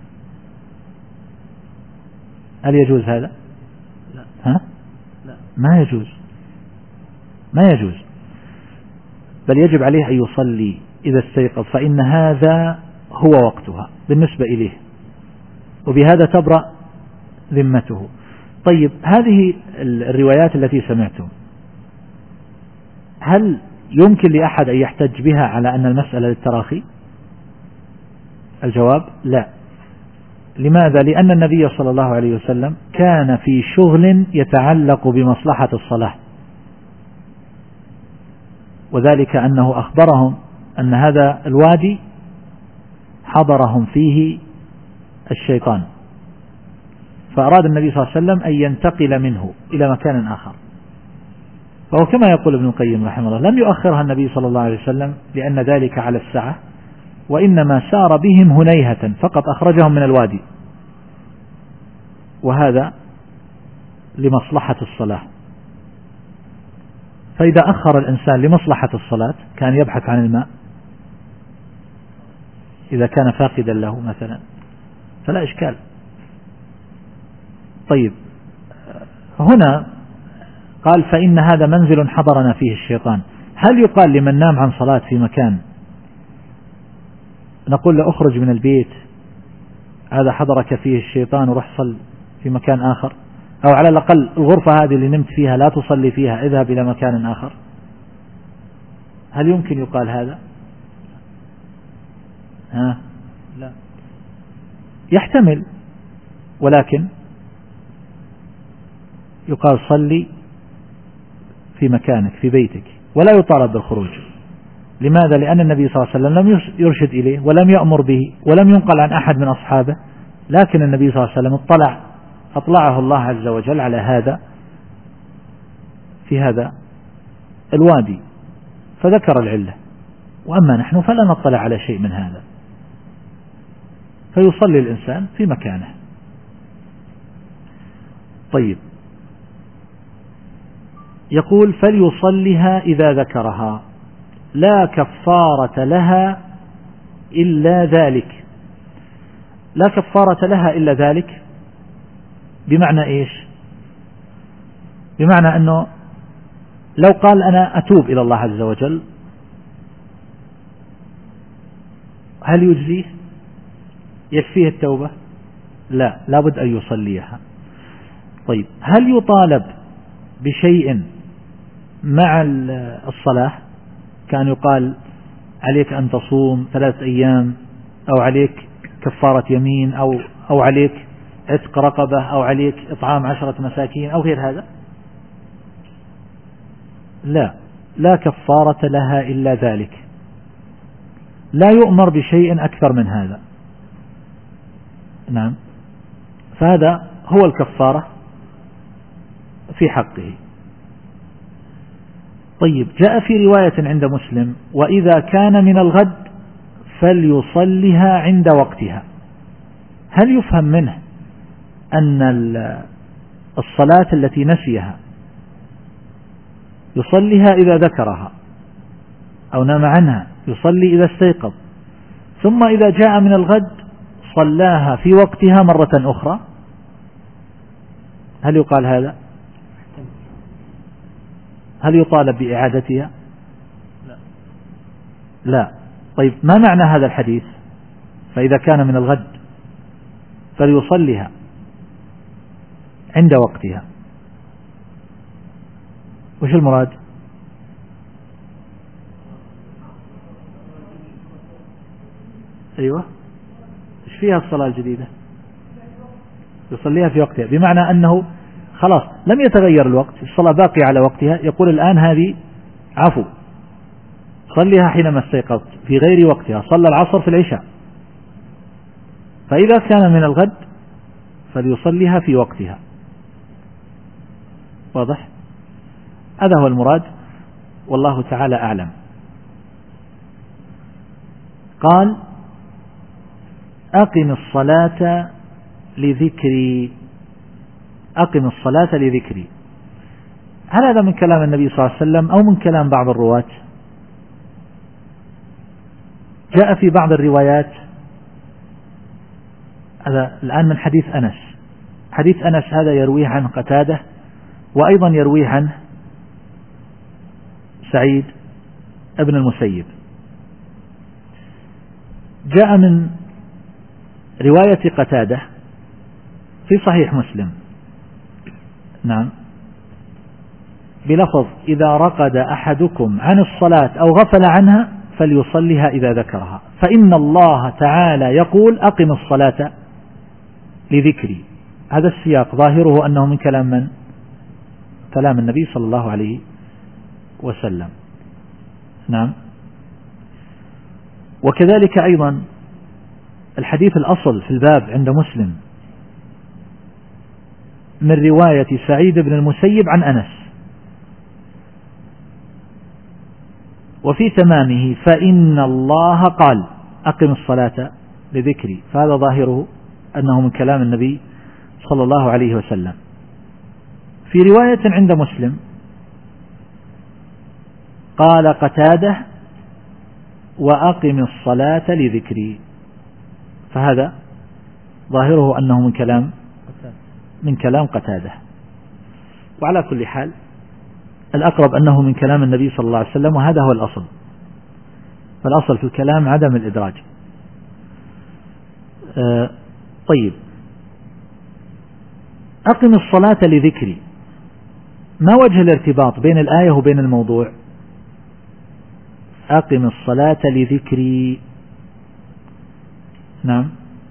هل يجوز هذا؟ لا. ها؟ لا. ما يجوز، ما يجوز، بل يجب عليه أن يصلي إذا استيقظ، فإن هذا هو وقتها بالنسبة إليه، وبهذا تبرأ ذمته. طيب هذه الروايات التي سمعتم هل يمكن لأحد أن يحتج بها على أن المسألة للتراخي؟ الجواب لا. لماذا؟ لأن النبي صلى الله عليه وسلم كان في شغل يتعلق بمصلحة الصلاة، وذلك أنه أخبرهم أن هذا الوادي حضرهم فيه الشيطان، فأراد النبي صلى الله عليه وسلم أن ينتقل منه إلى مكان آخر. فهو كما يقول ابن القيم رحمه الله لم يؤخرها النبي صلى الله عليه وسلم لأن ذلك على الساعة، وإنما سار بهم هنيهة فقط، أخرجهم من الوادي، وهذا لمصلحة الصلاة. فإذا أخر الإنسان لمصلحة الصلاة كان يبحث عن الماء إذا كان فاقدا له مثلا فلا إشكال. طيب هنا قال فإن هذا منزل حضرنا فيه الشيطان، هل يقال لمن نام عن صلاة في مكان نقول له اخرج من البيت، هذا حضرك فيه الشيطان وروح صل في مكان آخر، أو على الأقل الغرفة هذه اللي نمت فيها لا تصلي فيها، اذهب إلى مكان آخر؟ هل يمكن يقال هذا؟ ها؟ لا، يحتمل، ولكن يقال صلي في مكانك في بيتك ولا يطالب بالخروج. لماذا؟ لأن النبي صلى الله عليه وسلم لم يرشد إليه ولم يأمر به ولم ينقل عن أحد من أصحابه، لكن النبي صلى الله عليه وسلم اطلع أطلعه الله عز وجل على هذا في هذا الوادي فذكر العلة، وأما نحن فلا نطلع على شيء من هذا، فيصلي الإنسان في مكانه. طيب، يقول فليصلها إذا ذكرها لا كفارة لها إلا ذلك. لا كفارة لها إلا ذلك بمعنى إيش؟ بمعنى أنه لو قال أنا أتوب إلى الله عز وجل هل يجزيه؟ يكفيه التوبة؟ لا، لابد أن يصليها. طيب، هل يطالب بشيء مع الصلاة؟ كان يقال عليك أن تصوم ثلاث أيام، أو عليك كفارة يمين، أو أو عليك عتق رقبة، أو عليك إطعام عشرة مساكين، أو غير هذا؟ لا، لا كفارة لها إلا ذلك، لا يؤمر بشيء أكثر من هذا. نعم، فهذا هو الكفارة في حقه. طيب، جاء في رواية عند مسلم وإذا كان من الغد فليصلها عند وقتها. هل يفهم منه أن الصلاة التي نسيها يصليها إذا ذكرها أو نام عنها، يصلي إذا استيقظ، ثم إذا جاء من الغد صلاها في وقتها مرة أخرى؟ هل يقال هذا؟ هل يطالب بإعادتها؟ لا. لا. طيب، ما معنى هذا الحديث؟ فإذا كان من الغد فليصليها عند وقتها، وش المراد؟ أيوة، إيش فيها الصلاة الجديدة؟ يصليها في وقتها، بمعنى أنه خلاص لم يتغير الوقت، الصلاة باقية على وقتها، يقول الآن هذه عفو، صليها حينما استيقظت في غير وقتها، صلى العصر في العشاء، فإذا كان من الغد فليصليها في وقتها. واضح؟ هذا هو المراد، والله تعالى أعلم. قال أقم الصلاة لذكري، أقم الصلاة لذكري. هل هذا من كلام النبي صلى الله عليه وسلم أو من كلام بعض الرواة؟ جاء في بعض الروايات، هذا الآن من حديث أنس، حديث أنس هذا يرويه عن قتادة، وأيضا يرويه عنه سعيد ابن المسيب. جاء من رواية قتادة في صحيح مسلم، نعم، بلفظ إذا رقد أحدكم عن الصلاة أو غفل عنها فليصليها إذا ذكرها، فإن الله تعالى يقول أقم الصلاة لذكري. هذا السياق ظاهره أنه من كلام من؟ كلام النبي صلى الله عليه وسلم. نعم. وكذلك أيضا الحديث الأصل في الباب عند مسلم من رواية سعيد بن المسيب عن أنس، وفي تمامه فإن الله قال أقم الصلاة لذكري، فهذا ظاهره أنه من كلام النبي صلى الله عليه وسلم. في رواية عند مسلم قال قتادة وأقم الصلاة لذكري، فهذا ظاهره أنه من كلام من كلام قتادة. وعلى كل حال الأقرب أنه من كلام النبي صلى الله عليه وسلم، وهذا هو الأصل. فالأصل في الكلام عدم الإدراج. آه طيب، أقم الصلاة لذكري، ما وجه الارتباط بين الآية وبين الموضوع؟ أقم الصلاة لذكري، نعم،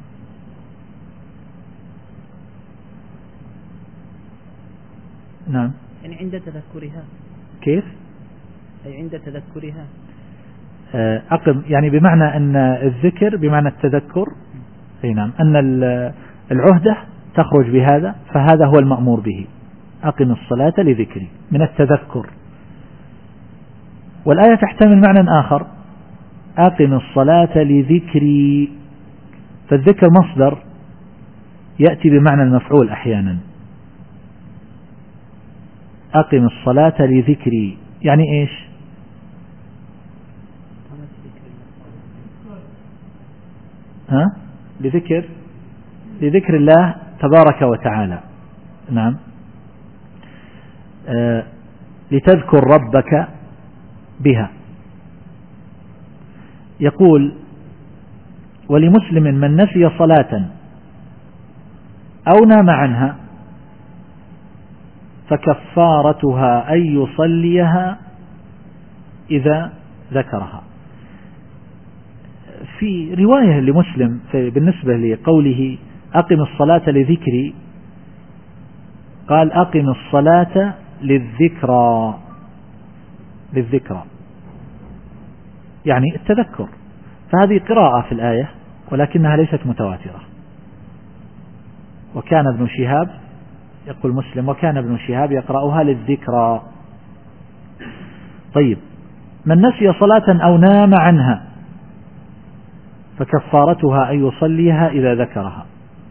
نعم، يعني عند تذكرها. كيف؟ أي عند تذكرها. أقم يعني بمعنى أن الذكر بمعنى التذكر، أي نعم، أن العهدة تخرج بهذا، فهذا هو المأمور به. أقم الصلاة لذكري من التذكر. والآية تحتمل معنى آخر، أقم الصلاة لذكري، فالذكر مصدر يأتي بمعنى المفعول أحيانا. أقم الصلاة لذكري يعني إيش؟ ها؟ لذكر لذكر الله تبارك وتعالى، نعم. آه لتذكر ربك بها. يقول: ولمسلم من نسي صلاة أو نام عنها فكفارتها أن يصليها إذا ذكرها. في رواية لمسلم بالنسبة لقوله أقم الصلاة لذكري، قال أقم الصلاة للذكرى، للذكرى يعني التذكر. فهذه قراءة في الآية ولكنها ليست متواترة. وكان ابن شهاب، يقول مسلم، وكان ابن شهاب يقرأها للذكرى. طيب، من نسي صلاة أو نام عنها فكفارتها أن يصليها إذا ذكرها.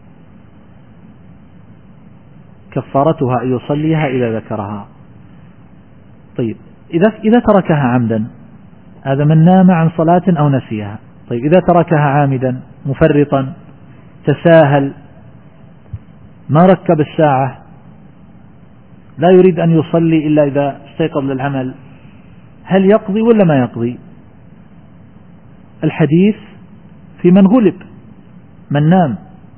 كفارتها أن يصليها إذا ذكرها. طيب، إذا إذا تركها عمدا، هذا من نام عن صلاة أو نسيها. طيب، إذا تركها عامدا مفرطا تساهل، ما ركب الساعة، لا يريد أن يصلي إلا إذا استيقظ للعمل، هل يقضي ولا ما يقضي؟ الحديث في من غلب، من نام.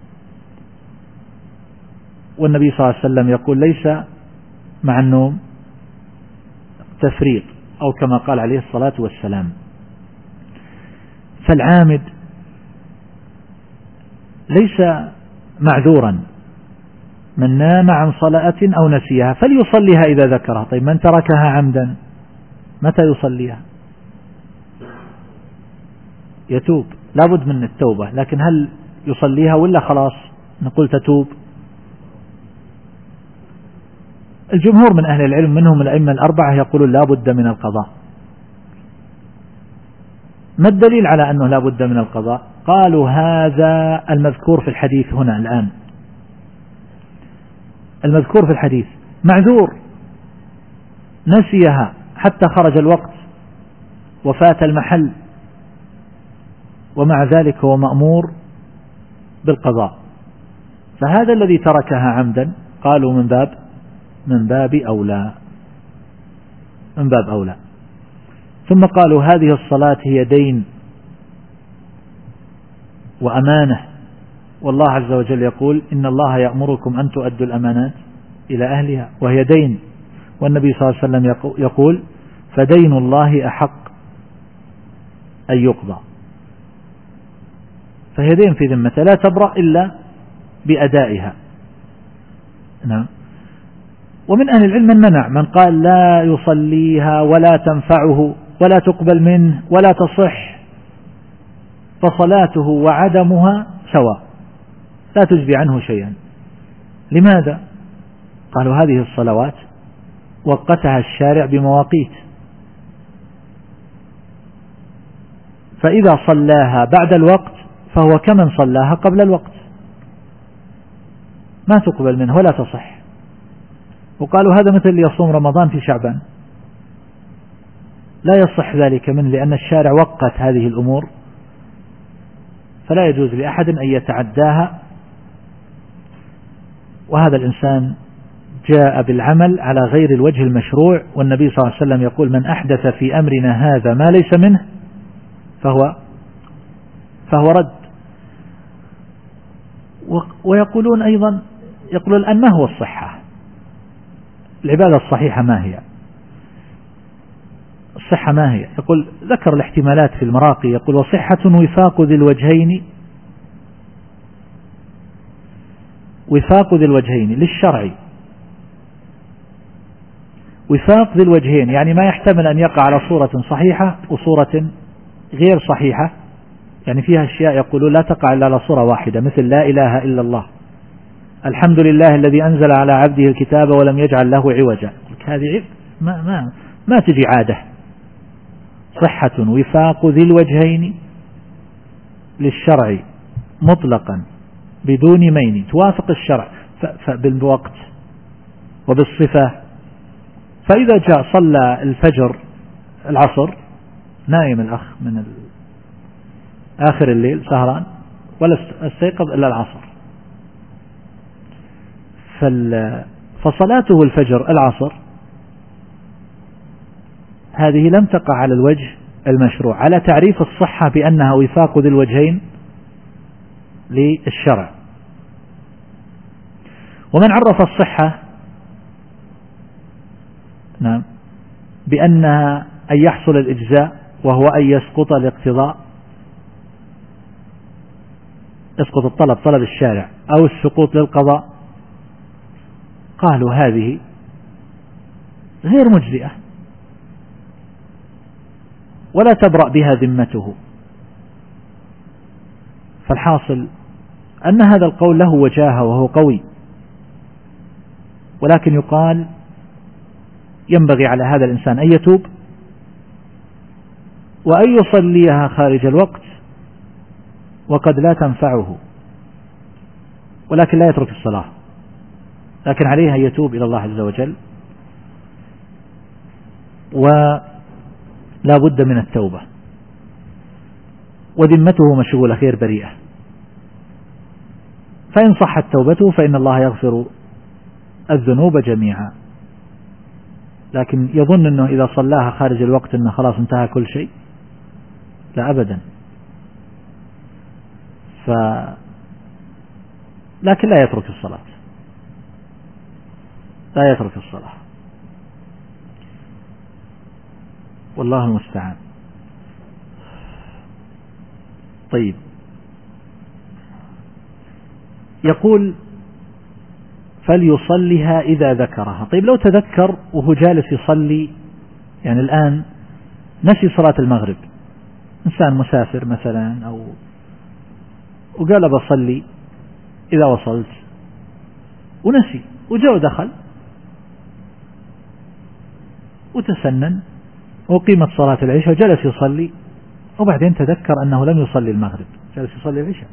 والنبي صلى الله عليه وسلم يقول: ليس مع النوم تفريط، أو كما قال عليه الصلاة والسلام. فالعامد ليس معذورا، من نام عن صلاة أو نسيها فليصليها إذا ذكرها. طيب، من تركها عمدا متى يصليها؟ يتوب، لابد من التوبة، لكن هل يصليها ولا خلاص نقول تتوب؟ الجمهور من أهل العلم منهم الأئمة الأربعة يقولون لا بد من القضاء. ما الدليل على أنه لا بد من القضاء؟ قالوا: هذا المذكور في الحديث هنا الآن، المذكور في الحديث معذور، نسيها حتى خرج الوقت وفات المحل، ومع ذلك هو مأمور بالقضاء. فهذا الذي تركها عمدا قالوا من باب من باب أولى من باب أولى. ثم قالوا: هذه الصلاة هي دين وأمانة، والله عز وجل يقول: إن الله يأمركم أن تؤدوا الأمانات إلى أهلها، وهي دين. والنبي صلى الله عليه وسلم يقول: فدين الله أحق أن يقضى. فهي دين في ذمته لا تبرأ إلا بأدائها. نعم. ومن أهل العلم من منع، من قال لا يصليها ولا تنفعه ولا تقبل منه ولا تصح، فصلاته وعدمها سواء، لا تجزي عنه شيئا. لماذا؟ قالوا: هذه الصلوات وقتها الشارع بمواقيت، فإذا صلاها بعد الوقت فهو كمن صلاها قبل الوقت، ما تقبل منه ولا تصح. وقالوا: هذا مثل اللي يصوم رمضان في شعبان، لا يصح ذلك منه، لأن الشارع وقت هذه الأمور، فلا يجوز لأحد أن يتعداها. وهذا الإنسان جاء بالعمل على غير الوجه المشروع، والنبي صلى الله عليه وسلم يقول: من أحدث في أمرنا هذا ما ليس منه فهو فهو رد. ويقولون أيضا، يقولون الآن ما هو الصحة؟ العبادة الصحيحة ما هي؟ الصحة ما هي؟ يقول، ذكر الاحتمالات في المراقي، يقول: وصحة وفاق ذي الوجهين وفاق ذي الوجهين للشرع. وفاق ذي الوجهين يعني ما يحتمل أن يقع على صورة صحيحة وصورة غير صحيحة، يعني فيها أشياء يقولون لا تقع إلا على صورة واحدة، مثل لا إله إلا الله، الحمد لله الذي أنزل على عبده الكتاب ولم يجعل له عوجا. هذه ما, ما, ما تجي عادة. صحة وفاق ذي الوجهين للشرع مطلقا بدون مين، توافق الشرع بالوقت وبالصفة. فإذا جاء صلى الفجر العصر، نايم الأخ من آخر الليل سهران ولا استيقظ إلا العصر، فصلاته الفجر العصر هذه لم تقع على الوجه المشروع، على تعريف الصحة بأنها وفاق ذي الوجهين للشرع. ومن عرف الصحة نعم بأنها أن يحصل الإجزاء، وهو أن يسقط الاقتضاء، يسقط الطلب طلب الشارع، أو السقوط للقضاء، قالوا هذه غير مجزئة ولا تبرأ بها ذمته. فالحاصل أن هذا القول له وجاهة وهو قوي، ولكن يقال ينبغي على هذا الإنسان أن يتوب وأن يصليها خارج الوقت وقد لا تنفعه، ولكن لا يترك الصلاة، لكن عليه أن يتوب إلى الله عز وجل، ولا بد من التوبة، وذمته مشغولة غير بريئة. فإن صحت توبته فإن الله يغفر الذنوب جميعا، لكن يظن أنه إذا صلاها خارج الوقت أنه خلاص انتهى كل شيء، لا أبدا. ف... لكن لا يترك الصلاة، لا يترك الصلاة، والله المستعان. طيب، يقول فليصليها إذا ذكرها. طيب، لو تذكر وهو جالس يصلي، يعني الآن نسي صلاة المغرب، إنسان مسافر مثلا، أو وقال بصلي إذا وصلت، ونسي وجاء ودخل وتسنن وقيمت صلاة العشاء وجلس يصلي، وبعدين تذكر أنه لم يصلي المغرب، جلس يصلي العشاء،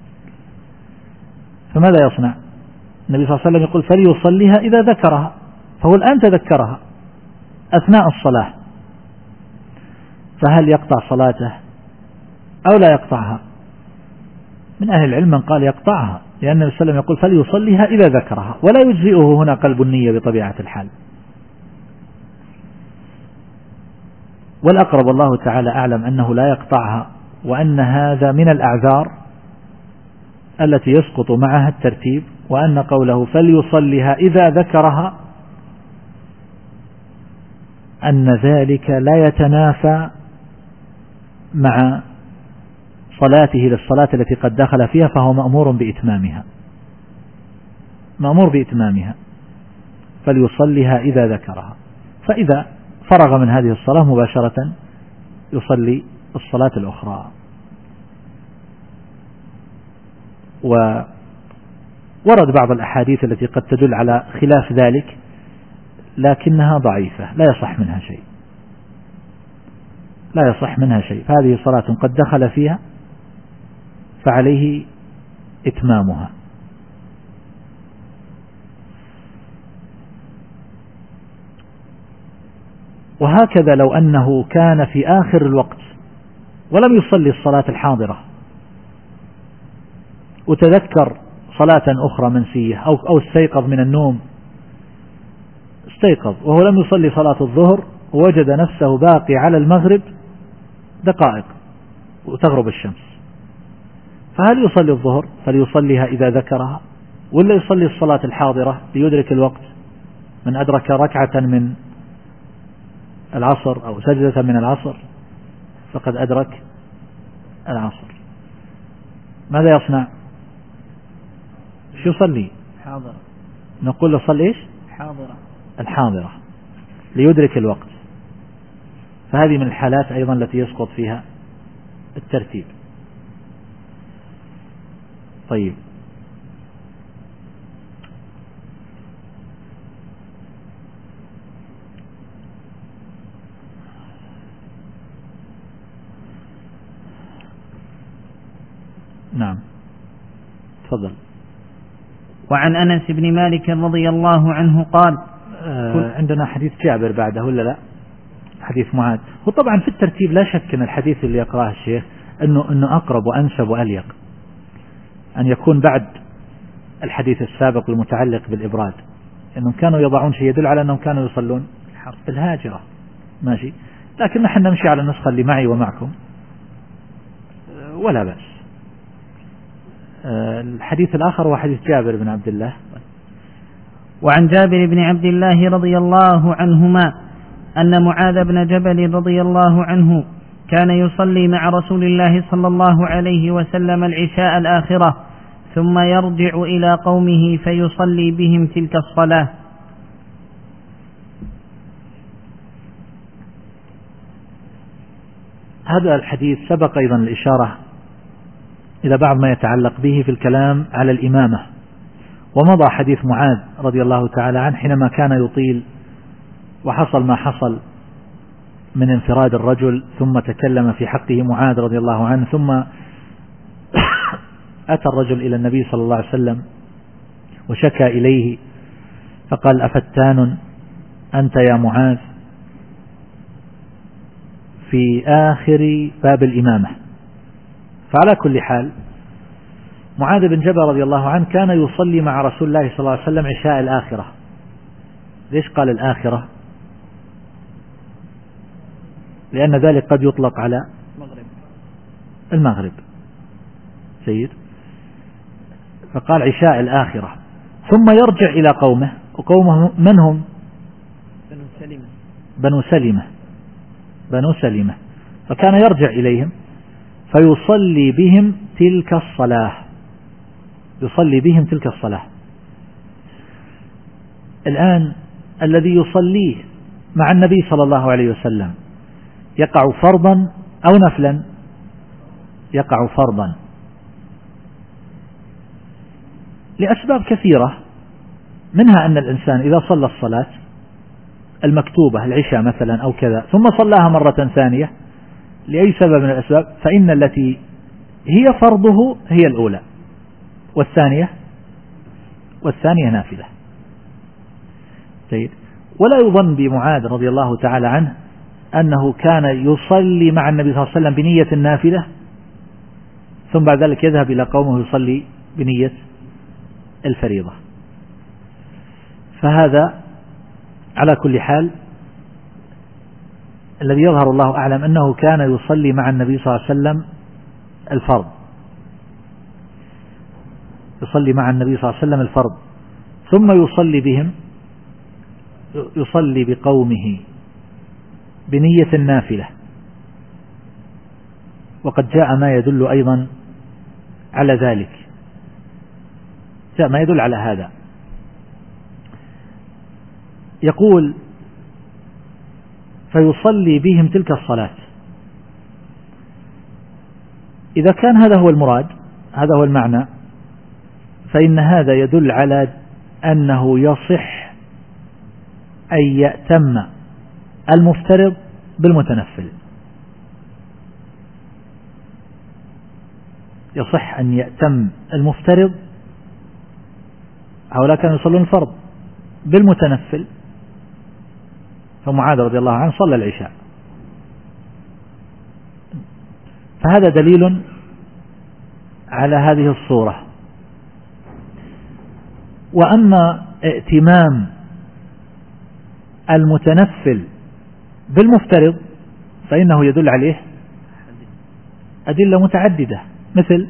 فماذا يصنع؟ النبي صلى الله عليه وسلم يقول فليصليها إذا ذكرها، فهو الآن تذكرها أثناء الصلاة، فهل يقطع صلاته أو لا يقطعها؟ من أهل العلم من قال يقطعها، لأن النبي صلى الله عليه وسلم يقول فليصليها إذا ذكرها، ولا يجزئه هنا قلب النية بطبيعة الحال. والأقرب والله تعالى أعلم أنه لا يقطعها، وأن هذا من الأعذار التي يسقط معها الترتيب، وأن قوله فليصليها إذا ذكرها أن ذلك لا يتنافى مع صلاته للصلاة التي قد دخل فيها، فهو مأمور بإتمامها، مأمور بإتمامها، فليصليها إذا ذكرها. فإذا فرغ من هذه الصلاة مباشرة يصلي الصلاة الأخرى. وورد بعض الأحاديث التي قد تدل على خلاف ذلك، لكنها ضعيفة لا يصح منها شيء، لا يصح منها شيء. فهذه صلاة قد دخل فيها فعليه إتمامها. وهكذا لو أنه كان في آخر الوقت ولم يصلي الصلاة الحاضرة وتذكر صلاة أخرى منسية، أو أو استيقظ من النوم استيقظ وهو لم يصلي صلاة الظهر ووجد نفسه باقي على المغرب دقائق وتغرب الشمس، فهل يصلي الظهر فليصليها إذا ذكرها، ولا يصلي الصلاة الحاضرة ليدرك الوقت؟ من أدرك ركعة من العصر أو سجدة من العصر فقد أدرك العصر. ماذا يصنع؟ شو يصلي؟ حاضرة. نقول له صلي إيش؟ حاضرة. الحاضرة ليدرك الوقت. فهذه من الحالات أيضا التي يسقط فيها الترتيب. طيب، نعم تفضل. وعن أنس بن مالك رضي الله عنه قال آه عندنا حديث جابر بعده ولا لا؟ حديث معاذ. وطبعا في الترتيب لا شك أن الحديث اللي يقرأه الشيخ أنه, أنه أقرب وأنسب وأليق أن يكون بعد الحديث السابق المتعلق بالإبراد، أنهم كانوا يضعون شيء يدل على أنهم كانوا يصلون الهاجرة، ماشي، لكن نحن نمشي على النسخة اللي معي ومعكم ولا بأس. الحديث الآخر هو حديث جابر بن عبد الله. وعن جابر بن عبد الله رضي الله عنهما أن معاذ بن جبل رضي الله عنه كان يصلي مع رسول الله صلى الله عليه وسلم العشاء الآخرة ثم يرجع إلى قومه فيصلي بهم تلك الصلاة. هذا الحديث سبق أيضا الإشارة إلى بعض ما يتعلق به في الكلام على الإمامة، ومضى حديث معاذ رضي الله تعالى عنه حينما كان يطيل وحصل ما حصل من انفراد الرجل، ثم تكلم في حقه معاذ رضي الله عنه، ثم أتى الرجل إلى النبي صلى الله عليه وسلم وشكى إليه فقال: أفتان أنت يا معاذ في آخر باب الإمامة. فعلى كل حال معاذ بن جبل رضي الله عنه كان يصلي مع رسول الله صلى الله عليه وسلم عشاء الآخرة. ليش قال الآخرة؟ لأن ذلك قد يطلق على المغرب سيد، فقال عشاء الآخرة، ثم يرجع إلى قومه. وقومه من هم؟ بنو سلمة. بنو سلمة بنو سلمة فكان يرجع إليهم فيصلي بهم تلك الصلاة يصلي بهم تلك الصلاة. الآن الذي يصليه مع النبي صلى الله عليه وسلم يقع فرضا أو نفلا؟ يقع فرضا لأسباب كثيرة، منها أن الإنسان إذا صلى الصلاة المكتوبة العشاء مثلا أو كذا ثم صلاها مرة ثانية لأي سبب من الأسباب، فإن التي هي فرضه هي الأولى، والثانية والثانية نافلة. جيد. ولا يظن بمعاذ رضي الله تعالى عنه أنه كان يصلي مع النبي صلى الله عليه وسلم بنية النافلة ثم بعد ذلك يذهب إلى قومه يصلي بنية الفريضة. فهذا على كل حال الذي يظهر الله أعلم أنه كان يصلي مع النبي صلى الله عليه وسلم الفرض يصلي مع النبي صلى الله عليه وسلم الفرض ثم يصلي بهم يصلي بقومه بنية النافلة. وقد جاء ما يدل أيضا على ذلك، جاء ما يدل على هذا. يقول: فيصلي بهم تلك الصلاة. إذا كان هذا هو المراد، هذا هو المعنى، فإن هذا يدل على أنه يصح أن يأتم المفترض بالمتنفل. يصح أن يأتم المفترض، هؤلاء كانوا يصلون الفرض، بالمتنفل. فمعاذ رضي الله عنه صلى العشاء، فهذا دليل على هذه الصورة. وأما ائتمام المتنفل بالمفترض فإنه يدل عليه أدلة متعددة، مثل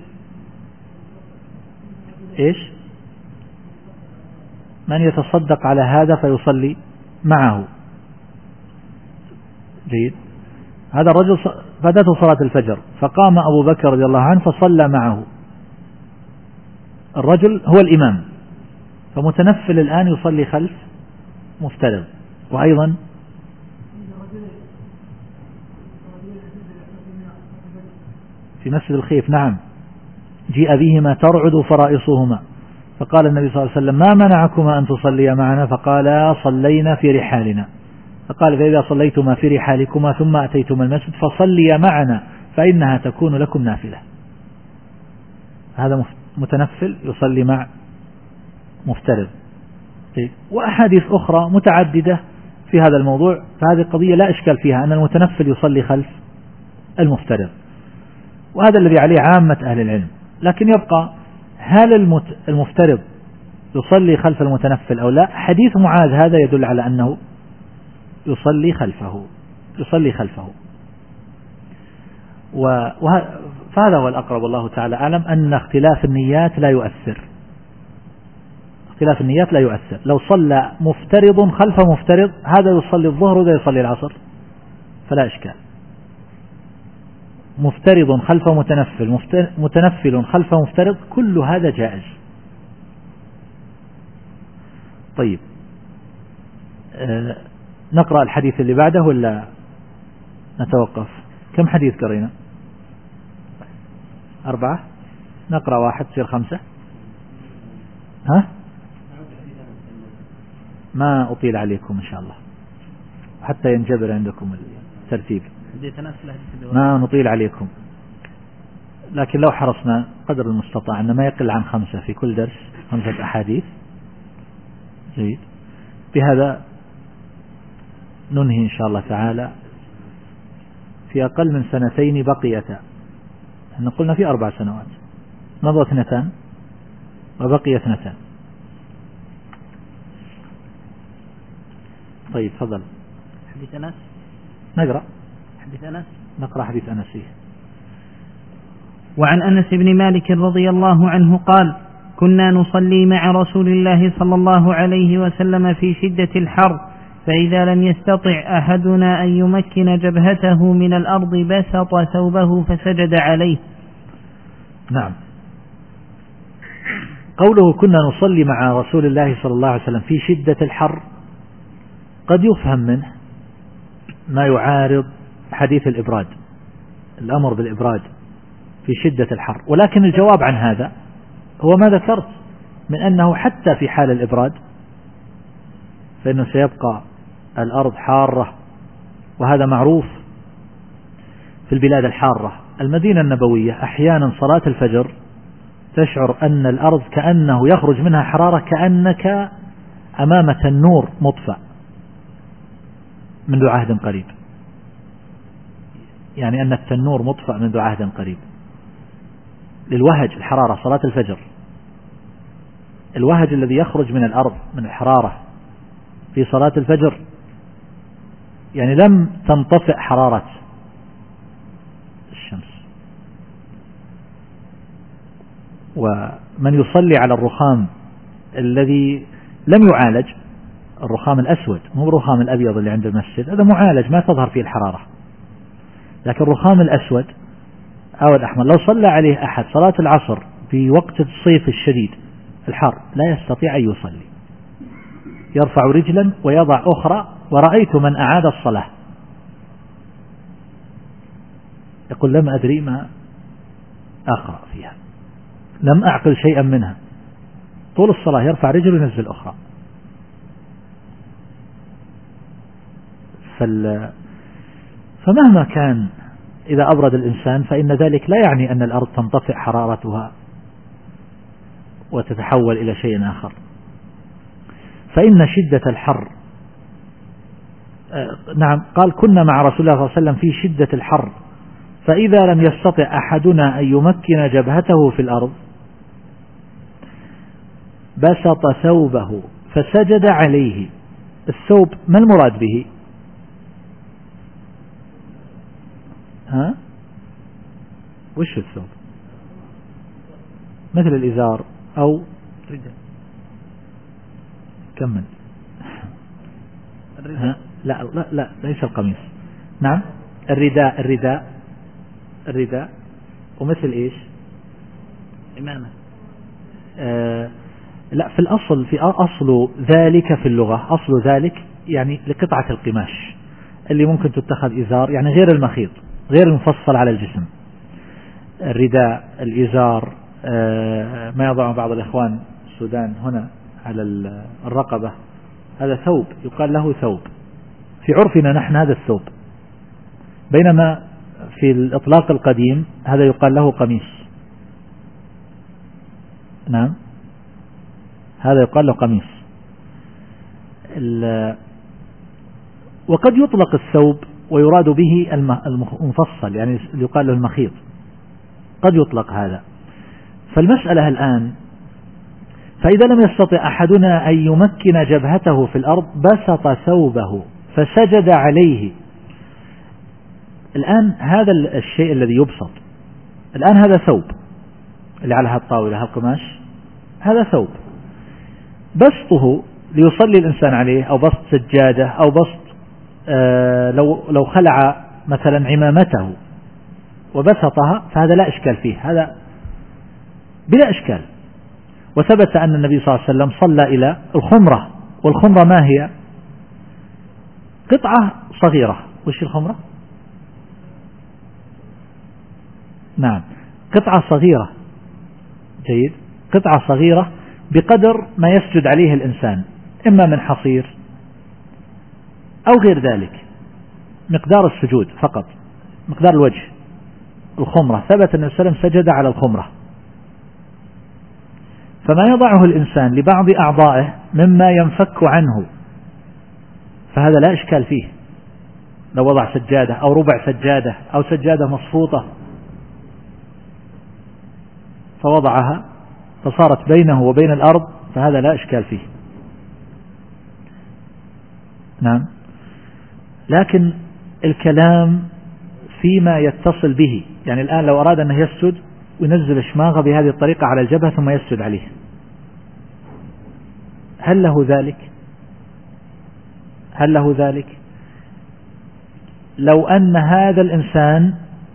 إيش؟ من يتصدق على هذا فيصلي معه. جيد. هذا الرجل فاتته صلاة الفجر فقام أبو بكر رضي الله عنه فصلى معه. الرجل هو الإمام، فمتنفل الآن يصلي خلف مفترض. وأيضا في مسجد الخيف، نعم، جيء بهما ترعد فرائصهما، فقال النبي صلى الله عليه وسلم: ما منعكما أن تصليا معنا؟ فقال: صلينا في رحالنا. فقال: فإذا صليتما في رحالكما ثم أتيتما المسجد فصليا معنا فإنها تكون لكم نافلة. هذا متنفل يصلي مع مفترض. وأحاديث أخرى متعددة في هذا الموضوع، فهذه القضية لا إشكال فيها أن المتنفل يصلي خلف المفترض، وهذا الذي عليه عامة أهل العلم. لكن يبقى هل المفترض يصلي خلف المتنفل أو لا؟ حديث معاذ هذا يدل على أنه يصلي خلفه يصلي خلفه فهذا هو الأقرب والله تعالى أعلم، أن اختلاف النيات لا يؤثر اختلاف النيات لا يؤثر. لو صلى مفترض خلف مفترض، هذا يصلي الظهر وهذا يصلي العصر فلا إشكال. مفترض خلف متنفل، متنفل خلف مفترض، كل هذا جائز. طيب، أه نقرأ الحديث اللي بعده ولا نتوقف؟ كم حديث قرينا؟ أربعة. نقرأ واحد تصير خمسة. ها؟ ما أطيل عليكم إن شاء الله حتى ينجبر عندكم الترتيب، ما نطيل عليكم، لكن لو حرصنا قدر المستطاع أن ما يقل عن خمسة في كل درس، خمسة أحاديث. جيد. بهذا ننهي إن شاء الله تعالى في أقل من سنتين بقيتا. احنا قلنا في أربع سنوات، مضى اثنتان وبقي اثنتان. طيب تفضل. حديث أنس نقرأ حديث أنس نقرأ حديث أنس. وعن أنس بن مالك رضي الله عنه قال: كنا نصلي مع رسول الله صلى الله عليه وسلم في شدة الحر، فإذا لم يستطع أحدنا أن يمكن جبهته من الأرض بسط ثوبه فسجد عليه. نعم. قوله كنا نصلي مع رسول الله صلى الله عليه وسلم في شدة الحر قد يفهم منه ما يعارض حديث الإبراد، الأمر بالإبراد في شدة الحر، ولكن الجواب عن هذا هو ما ذكرت من أنه حتى في حال الإبراد فإنه سيبقى الأرض حارة، وهذا معروف في البلاد الحارة. المدينة النبوية أحيانا صلاة الفجر تشعر أن الأرض كأنه يخرج منها حرارة، كأنك أمام تنور مطفأ منذ عهد قريب، يعني أن التنور مطفأ منذ عهد قريب للوهج الحرارة. صلاة الفجر الوهج الذي يخرج من الأرض من الحرارة في صلاة الفجر، يعني لم تنطفئ حرارة الشمس. ومن يصلي على الرخام الذي لم يعالج، الرخام الأسود مو الرخام الأبيض اللي عند المسجد، هذا معالج ما تظهر فيه الحرارة، لكن الرخام الأسود أو الأحمر لو صلى عليه أحد صلاة العصر في وقت الصيف الشديد الحار لا يستطيع أن يصلي، يرفع رجلا ويضع أخرى، ورأيت من أعاد الصلاة يقول لم أدري ما أقرأ فيها، لم أعقل شيئا منها، طول الصلاة يرفع رجل وينزل أخرى. فال... فمهما كان إذا أبرد الإنسان فإن ذلك لا يعني أن الأرض تنطفئ حرارتها وتتحول إلى شيء آخر. فإن شدة الحر آه نعم قال كنا مع رسول الله صلى الله عليه وسلم في شدة الحر، فإذا لم يستطع أحدنا أن يمكن جبهته في الأرض بسط ثوبه فسجد عليه. الثوب ما المراد به؟ ها؟ وش الثوب؟ مثل الإزار أو رداء. كمل. الرداء. لا لا لا ليس القميص. نعم الرداء الرداء الرداء ومثل إيش؟ إمامة. آه لا في الأصل في أصل ذلك في اللغة أصل ذلك يعني لقطعة القماش اللي ممكن تتخذ إزار، يعني غير المخيط غير المفصل على الجسم. الرداء الإزار آه ما يضع بعض الإخوان السودان هنا على الرقبة، هذا ثوب يقال له ثوب في عرفنا نحن، هذا الثوب، بينما في الإطلاق القديم هذا يقال له قميص. نعم هذا يقال له قميص. وقد يطلق الثوب ويراد به المفصل، يعني يقال له المخيط، قد يطلق هذا. فالمسألة الآن فإذا لم يستطع أحدنا أن يمكن جبهته في الأرض بسط ثوبه فسجد عليه. الآن هذا الشيء الذي يبسط الآن هذا ثوب اللي على هالطاولة هالقماش، هذا ثوب بسطه ليصلي الإنسان عليه، أو بسط سجادة، أو بسط آه لو لو خلع مثلا عمامته وبسطها فهذا لا إشكال فيه، هذا بلا إشكال. وثبت أن النبي صلى الله عليه وسلم صلى إلى الخمرة، والخمرة ما هي؟ قطعة صغيرة. وش الخمرة؟ نعم قطعة صغيرة. جيد، قطعة صغيرة بقدر ما يسجد عليه الإنسان، إما من حصير أو غير ذلك، مقدار السجود فقط، مقدار الوجه. الخمرة ثبت أن النبي صلى الله عليه وسلم سجد على الخمرة. فما يضعه الإنسان لبعض أعضائه مما ينفك عنه فهذا لا إشكال فيه، لو وضع سجادة أو ربع سجادة أو سجادة مصفوطة فوضعها فصارت بينه وبين الأرض فهذا لا إشكال فيه. نعم، لكن الكلام فيما يتصل به، يعني الآن لو أراد أنه يسجد وينزل شماغه بهذه الطريقة على الجبهة ثم يسجد عليه، هل له ذلك؟ هل له ذلك؟ لو أن هذا الإنسان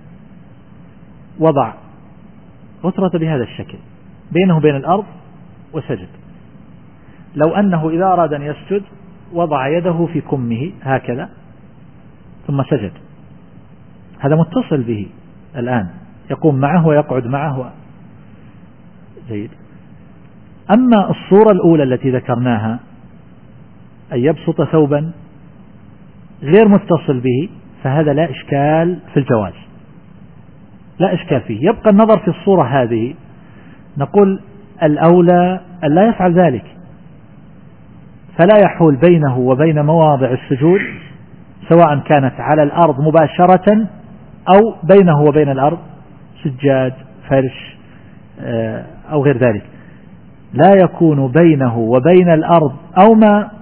وضع غترة بهذا الشكل بينه وبين الأرض وسجد، لو أنه إذا أراد أن يسجد وضع يده في كمه هكذا ثم سجد، هذا متصل به الآن، يقوم معه ويقعد معه. جيد. أما الصورة الأولى التي ذكرناها أن يبسط ثوبا غير متصل به فهذا لا إشكال في الجواز، لا إشكال فيه. يبقى النظر في الصورة هذه، نقول الأولى أن لا يفعل ذلك، فلا يحول بينه وبين مواضع السجود سواء كانت على الأرض مباشرة أو بينه وبين الأرض سجاد فرش أو غير ذلك، لا يكون بينه وبين الأرض أو ما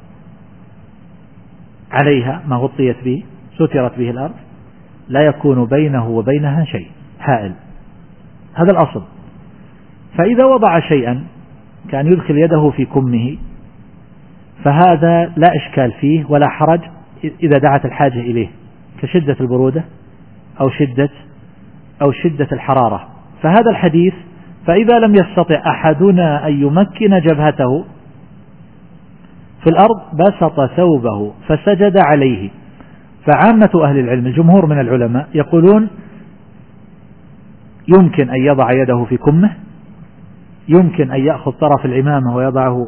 عليها ما غطيت به سترت به الأرض، لا يكون بينه وبينها شيء حائل، هذا الأصل. فإذا وضع شيئا كان يدخل يده في كمه فهذا لا إشكال فيه ولا حرج إذا دعت الحاجة إليه، كشدة البرودة أو شدة أو شدة الحرارة. فهذا الحديث فإذا لم يستطع أحدنا أن يمكن جبهته في الأرض بسط ثوبه فسجد عليه. فعامة أهل العلم الجمهور من العلماء يقولون يمكن أن يضع يده في كمه، يمكن أن يأخذ طرف العمامة ويضعه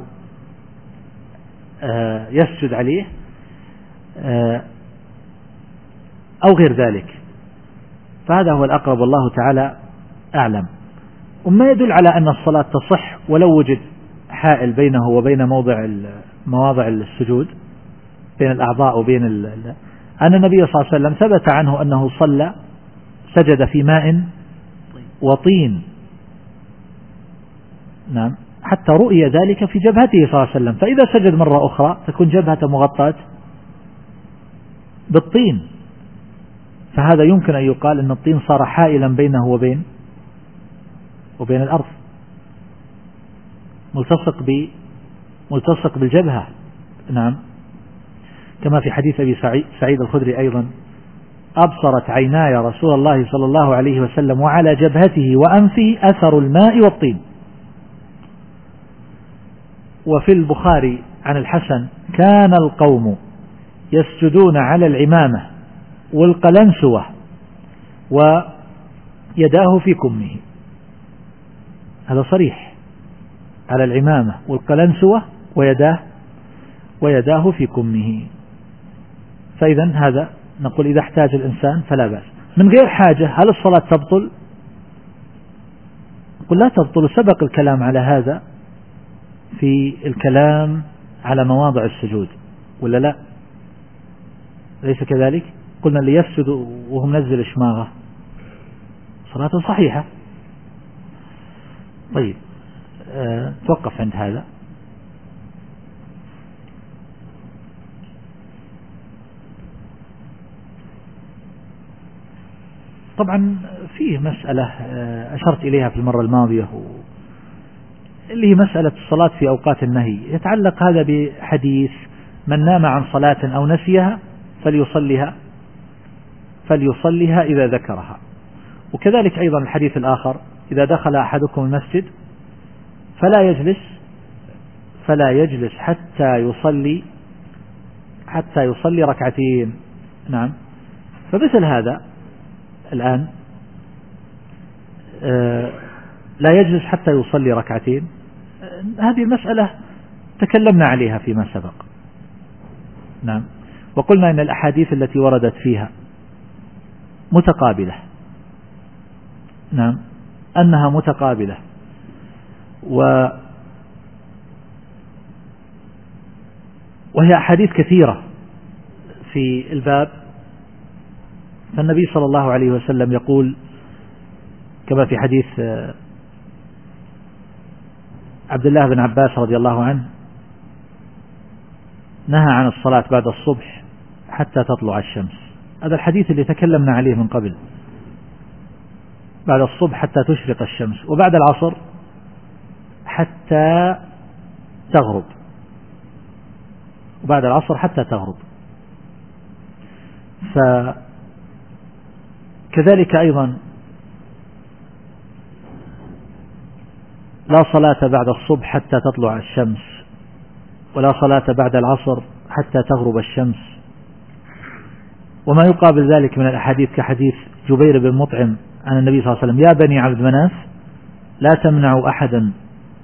آه يسجد عليه آه أو غير ذلك، فهذا هو الأقرب والله تعالى أعلم. وما يدل على أن الصلاة تصح ولو وجد حائل بينه وبين موضع مواضع السجود بين الأعضاء وبين ال... أن النبي صلى الله عليه وسلم ثبت عنه أنه صلى سجد في ماء وطين، نعم، حتى رؤي ذلك في جبهته صلى الله عليه وسلم، فإذا سجد مرة أخرى تكون جبهته مغطاة بالطين، فهذا يمكن أن يقال أن الطين صار حائلا بينه وبين وبين الأرض، ملتصق ب ملتصق بالجبهة. نعم، كما في حديث أبي سعيد الخدري أيضا: أبصرت عيناي رسول الله صلى الله عليه وسلم وعلى جبهته وأنفه أثر الماء والطين. وفي البخاري عن الحسن: كان القوم يسجدون على العمامة والقلنسوة ويداه في كمه. هذا صريح، على العمامة والقلنسوة ويداه ويداه في كمه. فإذا هذا نقول إذا احتاج الإنسان فلا بأس. من غير حاجة هل الصلاة تبطل؟ نقول لا تبطل، سبق الكلام على هذا في الكلام على مواضع السجود، ولا لا؟ ليس كذلك؟ قلنا اللي يسجد وهو منزل شماغه صلاته صحيحة. طيب، أه توقف عند هذا. طبعا فيه مسألة أشرت إليها في المرة الماضية، اللي هي مسألة الصلاة في أوقات النهي. يتعلق هذا بحديث: من نام عن صلاة أو نسيها فليصليها فليصليها إذا ذكرها. وكذلك أيضا الحديث الآخر: إذا دخل أحدكم المسجد فلا يجلس فلا يجلس حتى يصلي حتى يصلي ركعتين. نعم، فمثل هذا الآن آه لا يجلس حتى يصلي ركعتين. آه هذه المسألة تكلمنا عليها فيما سبق. نعم، وقلنا إن الأحاديث التي وردت فيها متقابلة. نعم، أنها متقابلة، و وهي أحاديث كثيرة في الباب. فالنبي صلى الله عليه وسلم يقول كما في حديث عبد الله بن عباس رضي الله عنه: نهى عن الصلاة بعد الصبح حتى تطلع الشمس. هذا الحديث اللي تكلمنا عليه من قبل، بعد الصبح حتى تشرق الشمس، وبعد العصر حتى تغرب، وبعد العصر حتى تغرب. فكذلك أيضا لا صلاة بعد الصبح حتى تطلع الشمس، ولا صلاة بعد العصر حتى تغرب الشمس. وما يقابل ذلك من الأحاديث كحديث جبير بن مطعم عن النبي صلى الله عليه وسلم: يا بني عبد مناف لا تمنعوا أحدا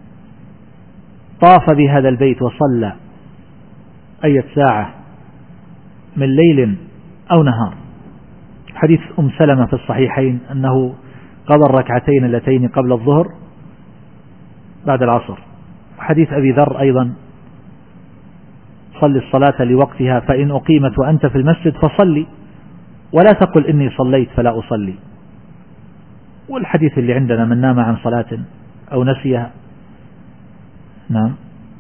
طاف بهذا البيت وصلى أي ساعة من ليل أو نهار. حديث أم سلمة في الصحيحين أنه قضى الركعتين اللتين قبل الظهر بعد العصر. وحديث أبي ذر أيضا: صل الصلاة لوقتها فإن أقيمت وأنت في المسجد فصلي ولا تقل إني صليت فلا أصلي. والحديث اللي عندنا: من نام عن صلاة أو نسيها. نعم.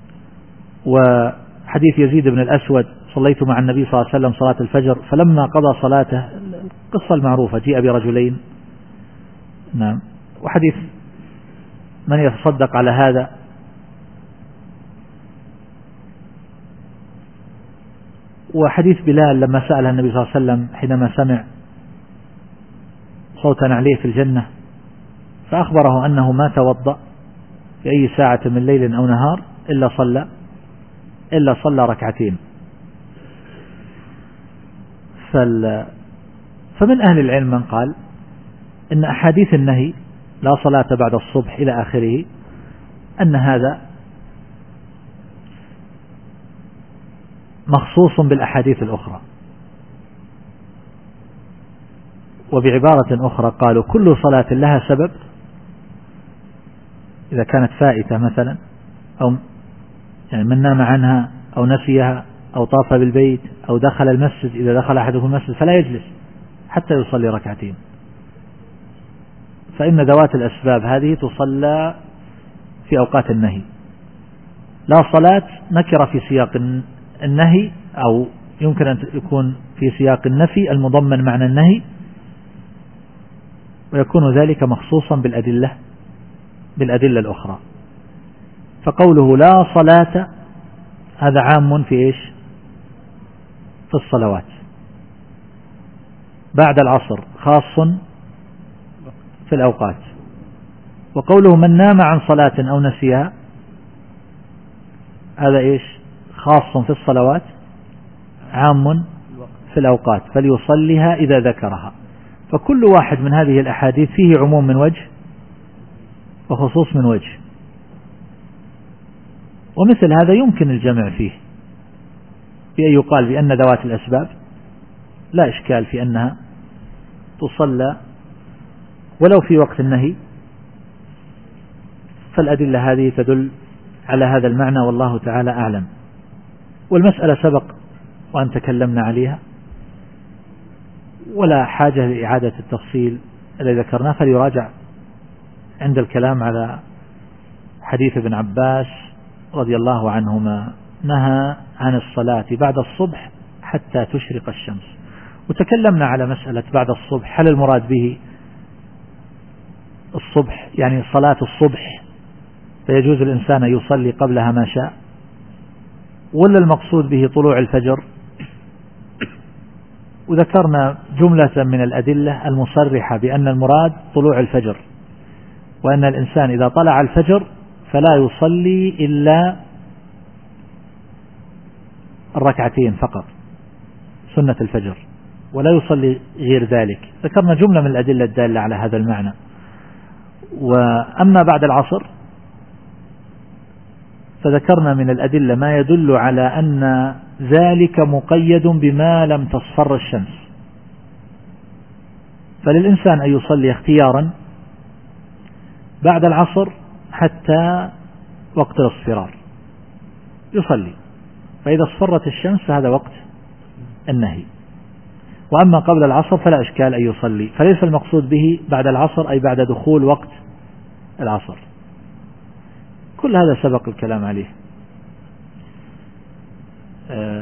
وحديث يزيد بن الأسود: صليت مع النبي صلى الله عليه وسلم صلاة الفجر فلما قضى صلاته، القصة المعروفة، جيء برجلين. نعم. وحديث من يتصدق على هذا. وحديث بلال لما سأل النبي صلى الله عليه وسلم حينما سمع صوتا عليه في الجنة، فأخبره أنه ما توضأ في أي ساعة من ليل أو نهار إلا صلى إلا صلى ركعتين. فمن أهل العلم من قال إن أحاديث النهي لا صلاة بعد الصبح إلى آخره أن هذا مخصوص بالأحاديث الأخرى. وبعبارة أخرى قالوا: كل صلاة لها سبب، إذا كانت فائتة مثلا، أو يعني من نام عنها أو نسيها أو طاف بالبيت أو دخل المسجد، إذا دخل أحدهم المسجد فلا يجلس حتى يصلي ركعتين. فإن ذوات الأسباب هذه تصلى في أوقات النهي. لا صلاة نكرة في سياق النهي، أو يمكن أن يكون في سياق النفي المضمن معنى النهي، ويكون ذلك مخصوصا بالأدلة بالأدلة الأخرى. فقوله لا صلاة هذا عام في إيش؟ في الصلوات. بعد العصر خاص في الأوقات. وقوله من نام عن صلاة أو نسيها هذا إيش؟ خاص في الصلوات عام في الأوقات، فليصليها إذا ذكرها. فكل واحد من هذه الأحاديث فيه عموم من وجه وخصوص من وجه، ومثل هذا يمكن الجمع فيه بأن يقال بأن ذوات الأسباب لا إشكال في أنها تصلى ولو في وقت النهي، فالأدلة هذه تدل على هذا المعنى، والله تعالى أعلم. والمسألة سبق وأن تكلمنا عليها، ولا حاجة لإعادة التفصيل الذي ذكرناه، فليراجع عند الكلام على حديث ابن عباس رضي الله عنهما نهى عن الصلاة بعد الصبح حتى تشرق الشمس. وتكلمنا على مسألة بعد الصبح، هل المراد به الصبح يعني صلاة الصبح فيجوز الإنسان أن يصلي قبلها ما شاء، ولا المقصود به طلوع الفجر؟ وذكرنا جملة من الأدلة المصرحة بأن المراد طلوع الفجر، وأن الإنسان إذا طلع الفجر فلا يصلي إلا الركعتين فقط سنة الفجر، ولا يصلي غير ذلك. ذكرنا جملة من الأدلة الدالة على هذا المعنى. وأما بعد العصر فذكرنا من الأدلة ما يدل على أن ذلك مقيد بما لم تصفر الشمس، فللإنسان أن يصلي اختيارا بعد العصر حتى وقت الاصفرار يصلي، فإذا اصفرت الشمس فهذا وقت النهي. وأما قبل العصر فلا إشكال أن يصلي، فليس المقصود به بعد العصر أي بعد دخول وقت العصر. كل هذا سبق الكلام عليه. آه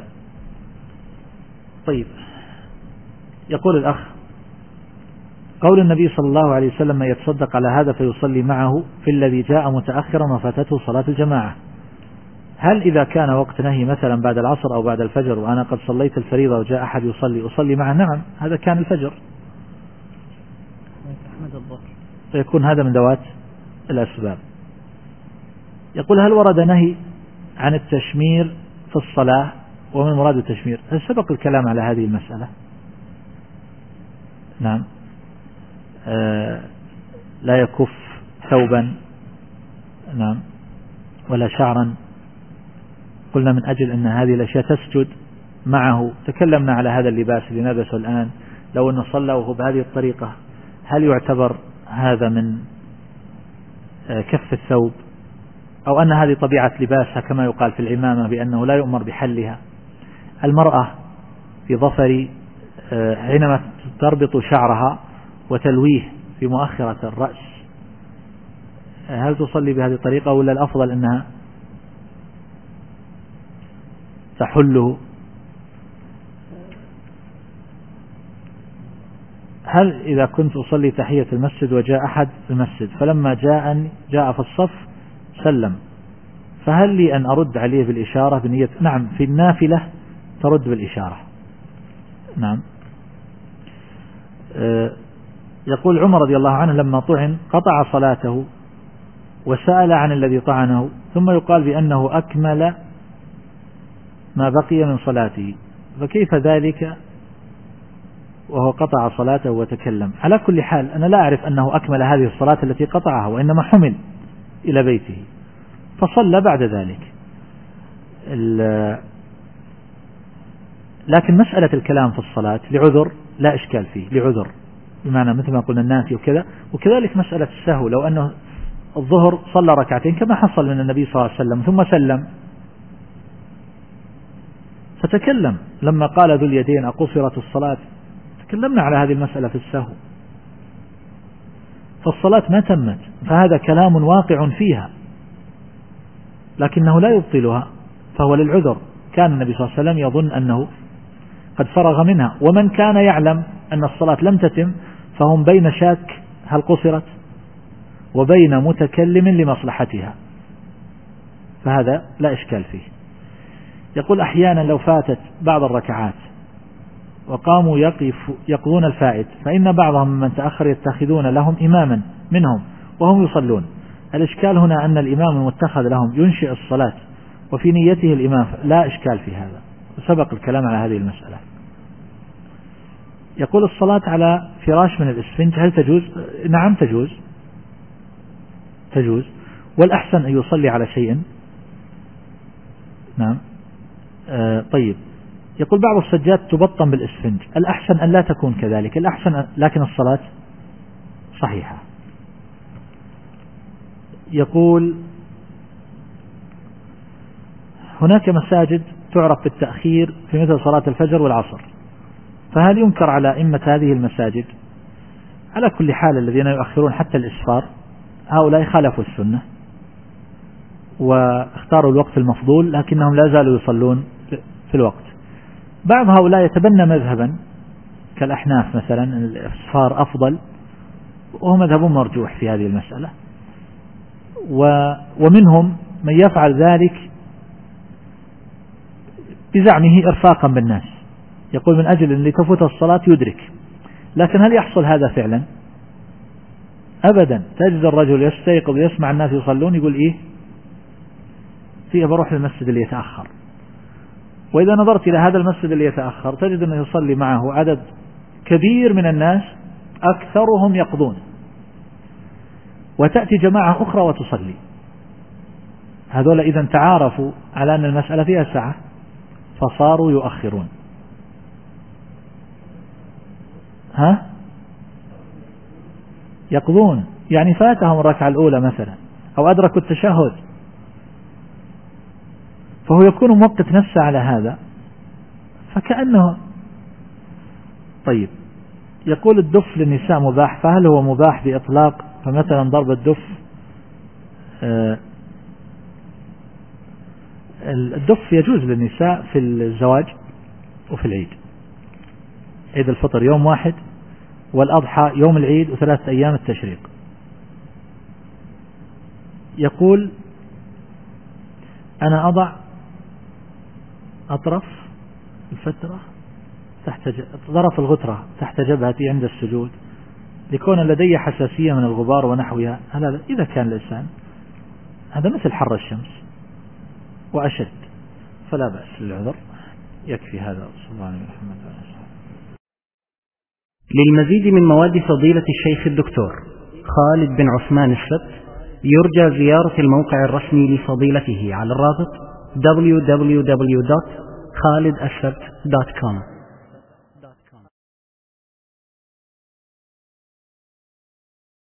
طيب، يقول الأخ: قول النبي صلى الله عليه وسلم من يتصدق على هذا فيصلي معه في الذي جاء متأخرا وفاتته صلاة الجماعة، هل إذا كان وقت نهي مثلا بعد العصر أو بعد الفجر وأنا قد صليت الفريضة وجاء أحد يصلي أصلي معه؟ نعم، هذا كان الفجر، فيكون هذا من ذوات الأسباب. يقول: هل ورد نهي عن التشمير في الصلاة؟ ومن مراد التشمير؟ هل سبق الكلام على هذه المسألة؟ نعم. آه لا يكف ثوبا، نعم، ولا شعرا. قلنا من أجل أن هذه الأشياء تسجد معه. تكلمنا على هذا اللباس اللي نلبسه الآن، لو أنه صلى وهو بهذه الطريقة هل يعتبر هذا من آه كف الثوب، أو أن هذه طبيعة لباسها كما يقال في العمامة بأنه لا يؤمر بحلها؟ المرأة في ظفر آه حينما تربط شعرها وتلويه في مؤخرة الرأس، هل تصلي بهذه الطريقة ولا الأفضل أنها تحله؟ هل إذا كنت أصلي تحية المسجد وجاء أحد المسجد فلما جاء جاء في الصف سلم، فهل لي أن أرد عليه بالإشارة بنية؟ نعم، في النافلة ترد بالإشارة. نعم. أه يقول عمر رضي الله عنه لما طعن قطع صلاته وسأل عن الذي طعنه، ثم يقال بأنه أكمل ما بقي من صلاته، فكيف ذلك وهو قطع صلاته وتكلم؟ على كل حال أنا لا أعرف أنه أكمل هذه الصلاة التي قطعها، وإنما حمل إلى بيته فصلى بعد ذلك. لكن مسألة الكلام في الصلاة لعذر لا إشكال فيه، لعذر بمعنى مثل ما قلنا الناسي وكذا. وكذلك مسألة السهو، لو أنه الظهر صلى ركعتين كما حصل من النبي صلى الله عليه وسلم ثم سلم فتكلم لما قال ذو اليدين أقصرت الصلاة، تكلمنا على هذه المسألة في السهو، فالصلاة ما تمت، فهذا كلام واقع فيها لكنه لا يبطلها، فهو للعذر. كان النبي صلى الله عليه وسلم يظن أنه قد فرغ منها، ومن كان يعلم أن الصلاة لم تتم فهم بين شاك هل قصرت وبين متكلم لمصلحتها، فهذا لا إشكال فيه. يقول أحيانا لو فاتت بعض الركعات وقاموا يقف يقضون الفائت، فإن بعضهم من تأخر يتخذون لهم إماما منهم وهم يصلون. الإشكال هنا أن الإمام المتخذ لهم ينشئ الصلاة وفي نيته الإمام، لا إشكال في هذا، وسبق الكلام على هذه المسألة. يقول الصلاة على فراش من الإسفنج هل تجوز؟ نعم تجوز تجوز والأحسن أن يصلي على شيء. نعم آه طيب. يقول بعض السجاد تبطن بالإسفنج، الأحسن أن لا تكون كذلك، الأحسن لكن الصلاة صحيحة. يقول هناك مساجد تعرف بالتأخير في مثل صلاة الفجر والعصر، فهل ينكر على أئمة هذه المساجد؟ على كل حال الذين يؤخرون حتى الإسفار هؤلاء خالفوا السنة واختاروا الوقت المفضول، لكنهم لا زالوا يصلون في الوقت. بعض هؤلاء يتبنى مذهبا كالأحناف مثلا الإسفار أفضل، وهو مذهب مرجوح في هذه المسألة، ومنهم من يفعل ذلك بزعمه إرفاقا بالناس، يقول من أجل أن لتفوت الصلاة يدرك. لكن هل يحصل هذا فعلا؟ أبدا. تجد الرجل يستيقظ يسمع الناس يصلون يقول إيه فيه بروح للمسجد اللي يتأخر، وإذا نظرت إلى هذا المسجد اللي يتأخر تجد أنه يصلي معه عدد كبير من الناس أكثرهم يقضون، وتأتي جماعة أخرى وتصلي. هذول إذا تعارفوا على أن المسألة فيها ساعة فصاروا يؤخرون. ها يقضون، يعني فاتهم الركعة الأولى مثلا أو أدركوا التشهد، فهو يكون موقت نفسه على هذا فكأنه. طيب. يقول الدف للنساء مباح، فهل هو مباح بإطلاق؟ فمثلا ضرب الدف آه الدف يجوز للنساء في الزواج وفي العيد، عيد الفطر يوم واحد والأضحى يوم العيد وثلاثة أيام التشريق. يقول أنا أضع أطرف الفترة تحت طرف الغترة تحت جبهتي عند السجود لكون لدي حساسية من الغبار ونحوها. هذا إذا كان الإنسان هذا مثل حر الشمس وأشد فلا بأس للعذر، يكفي هذا. صلى الله عليه وسلم. للمزيد من مواد فضيلة الشيخ الدكتور خالد بن عثمان السبت يرجى زيارة الموقع الرسمي لفضيلته على الرابط دبليو دبليو دبليو دوت خالد السبت دوت كوم.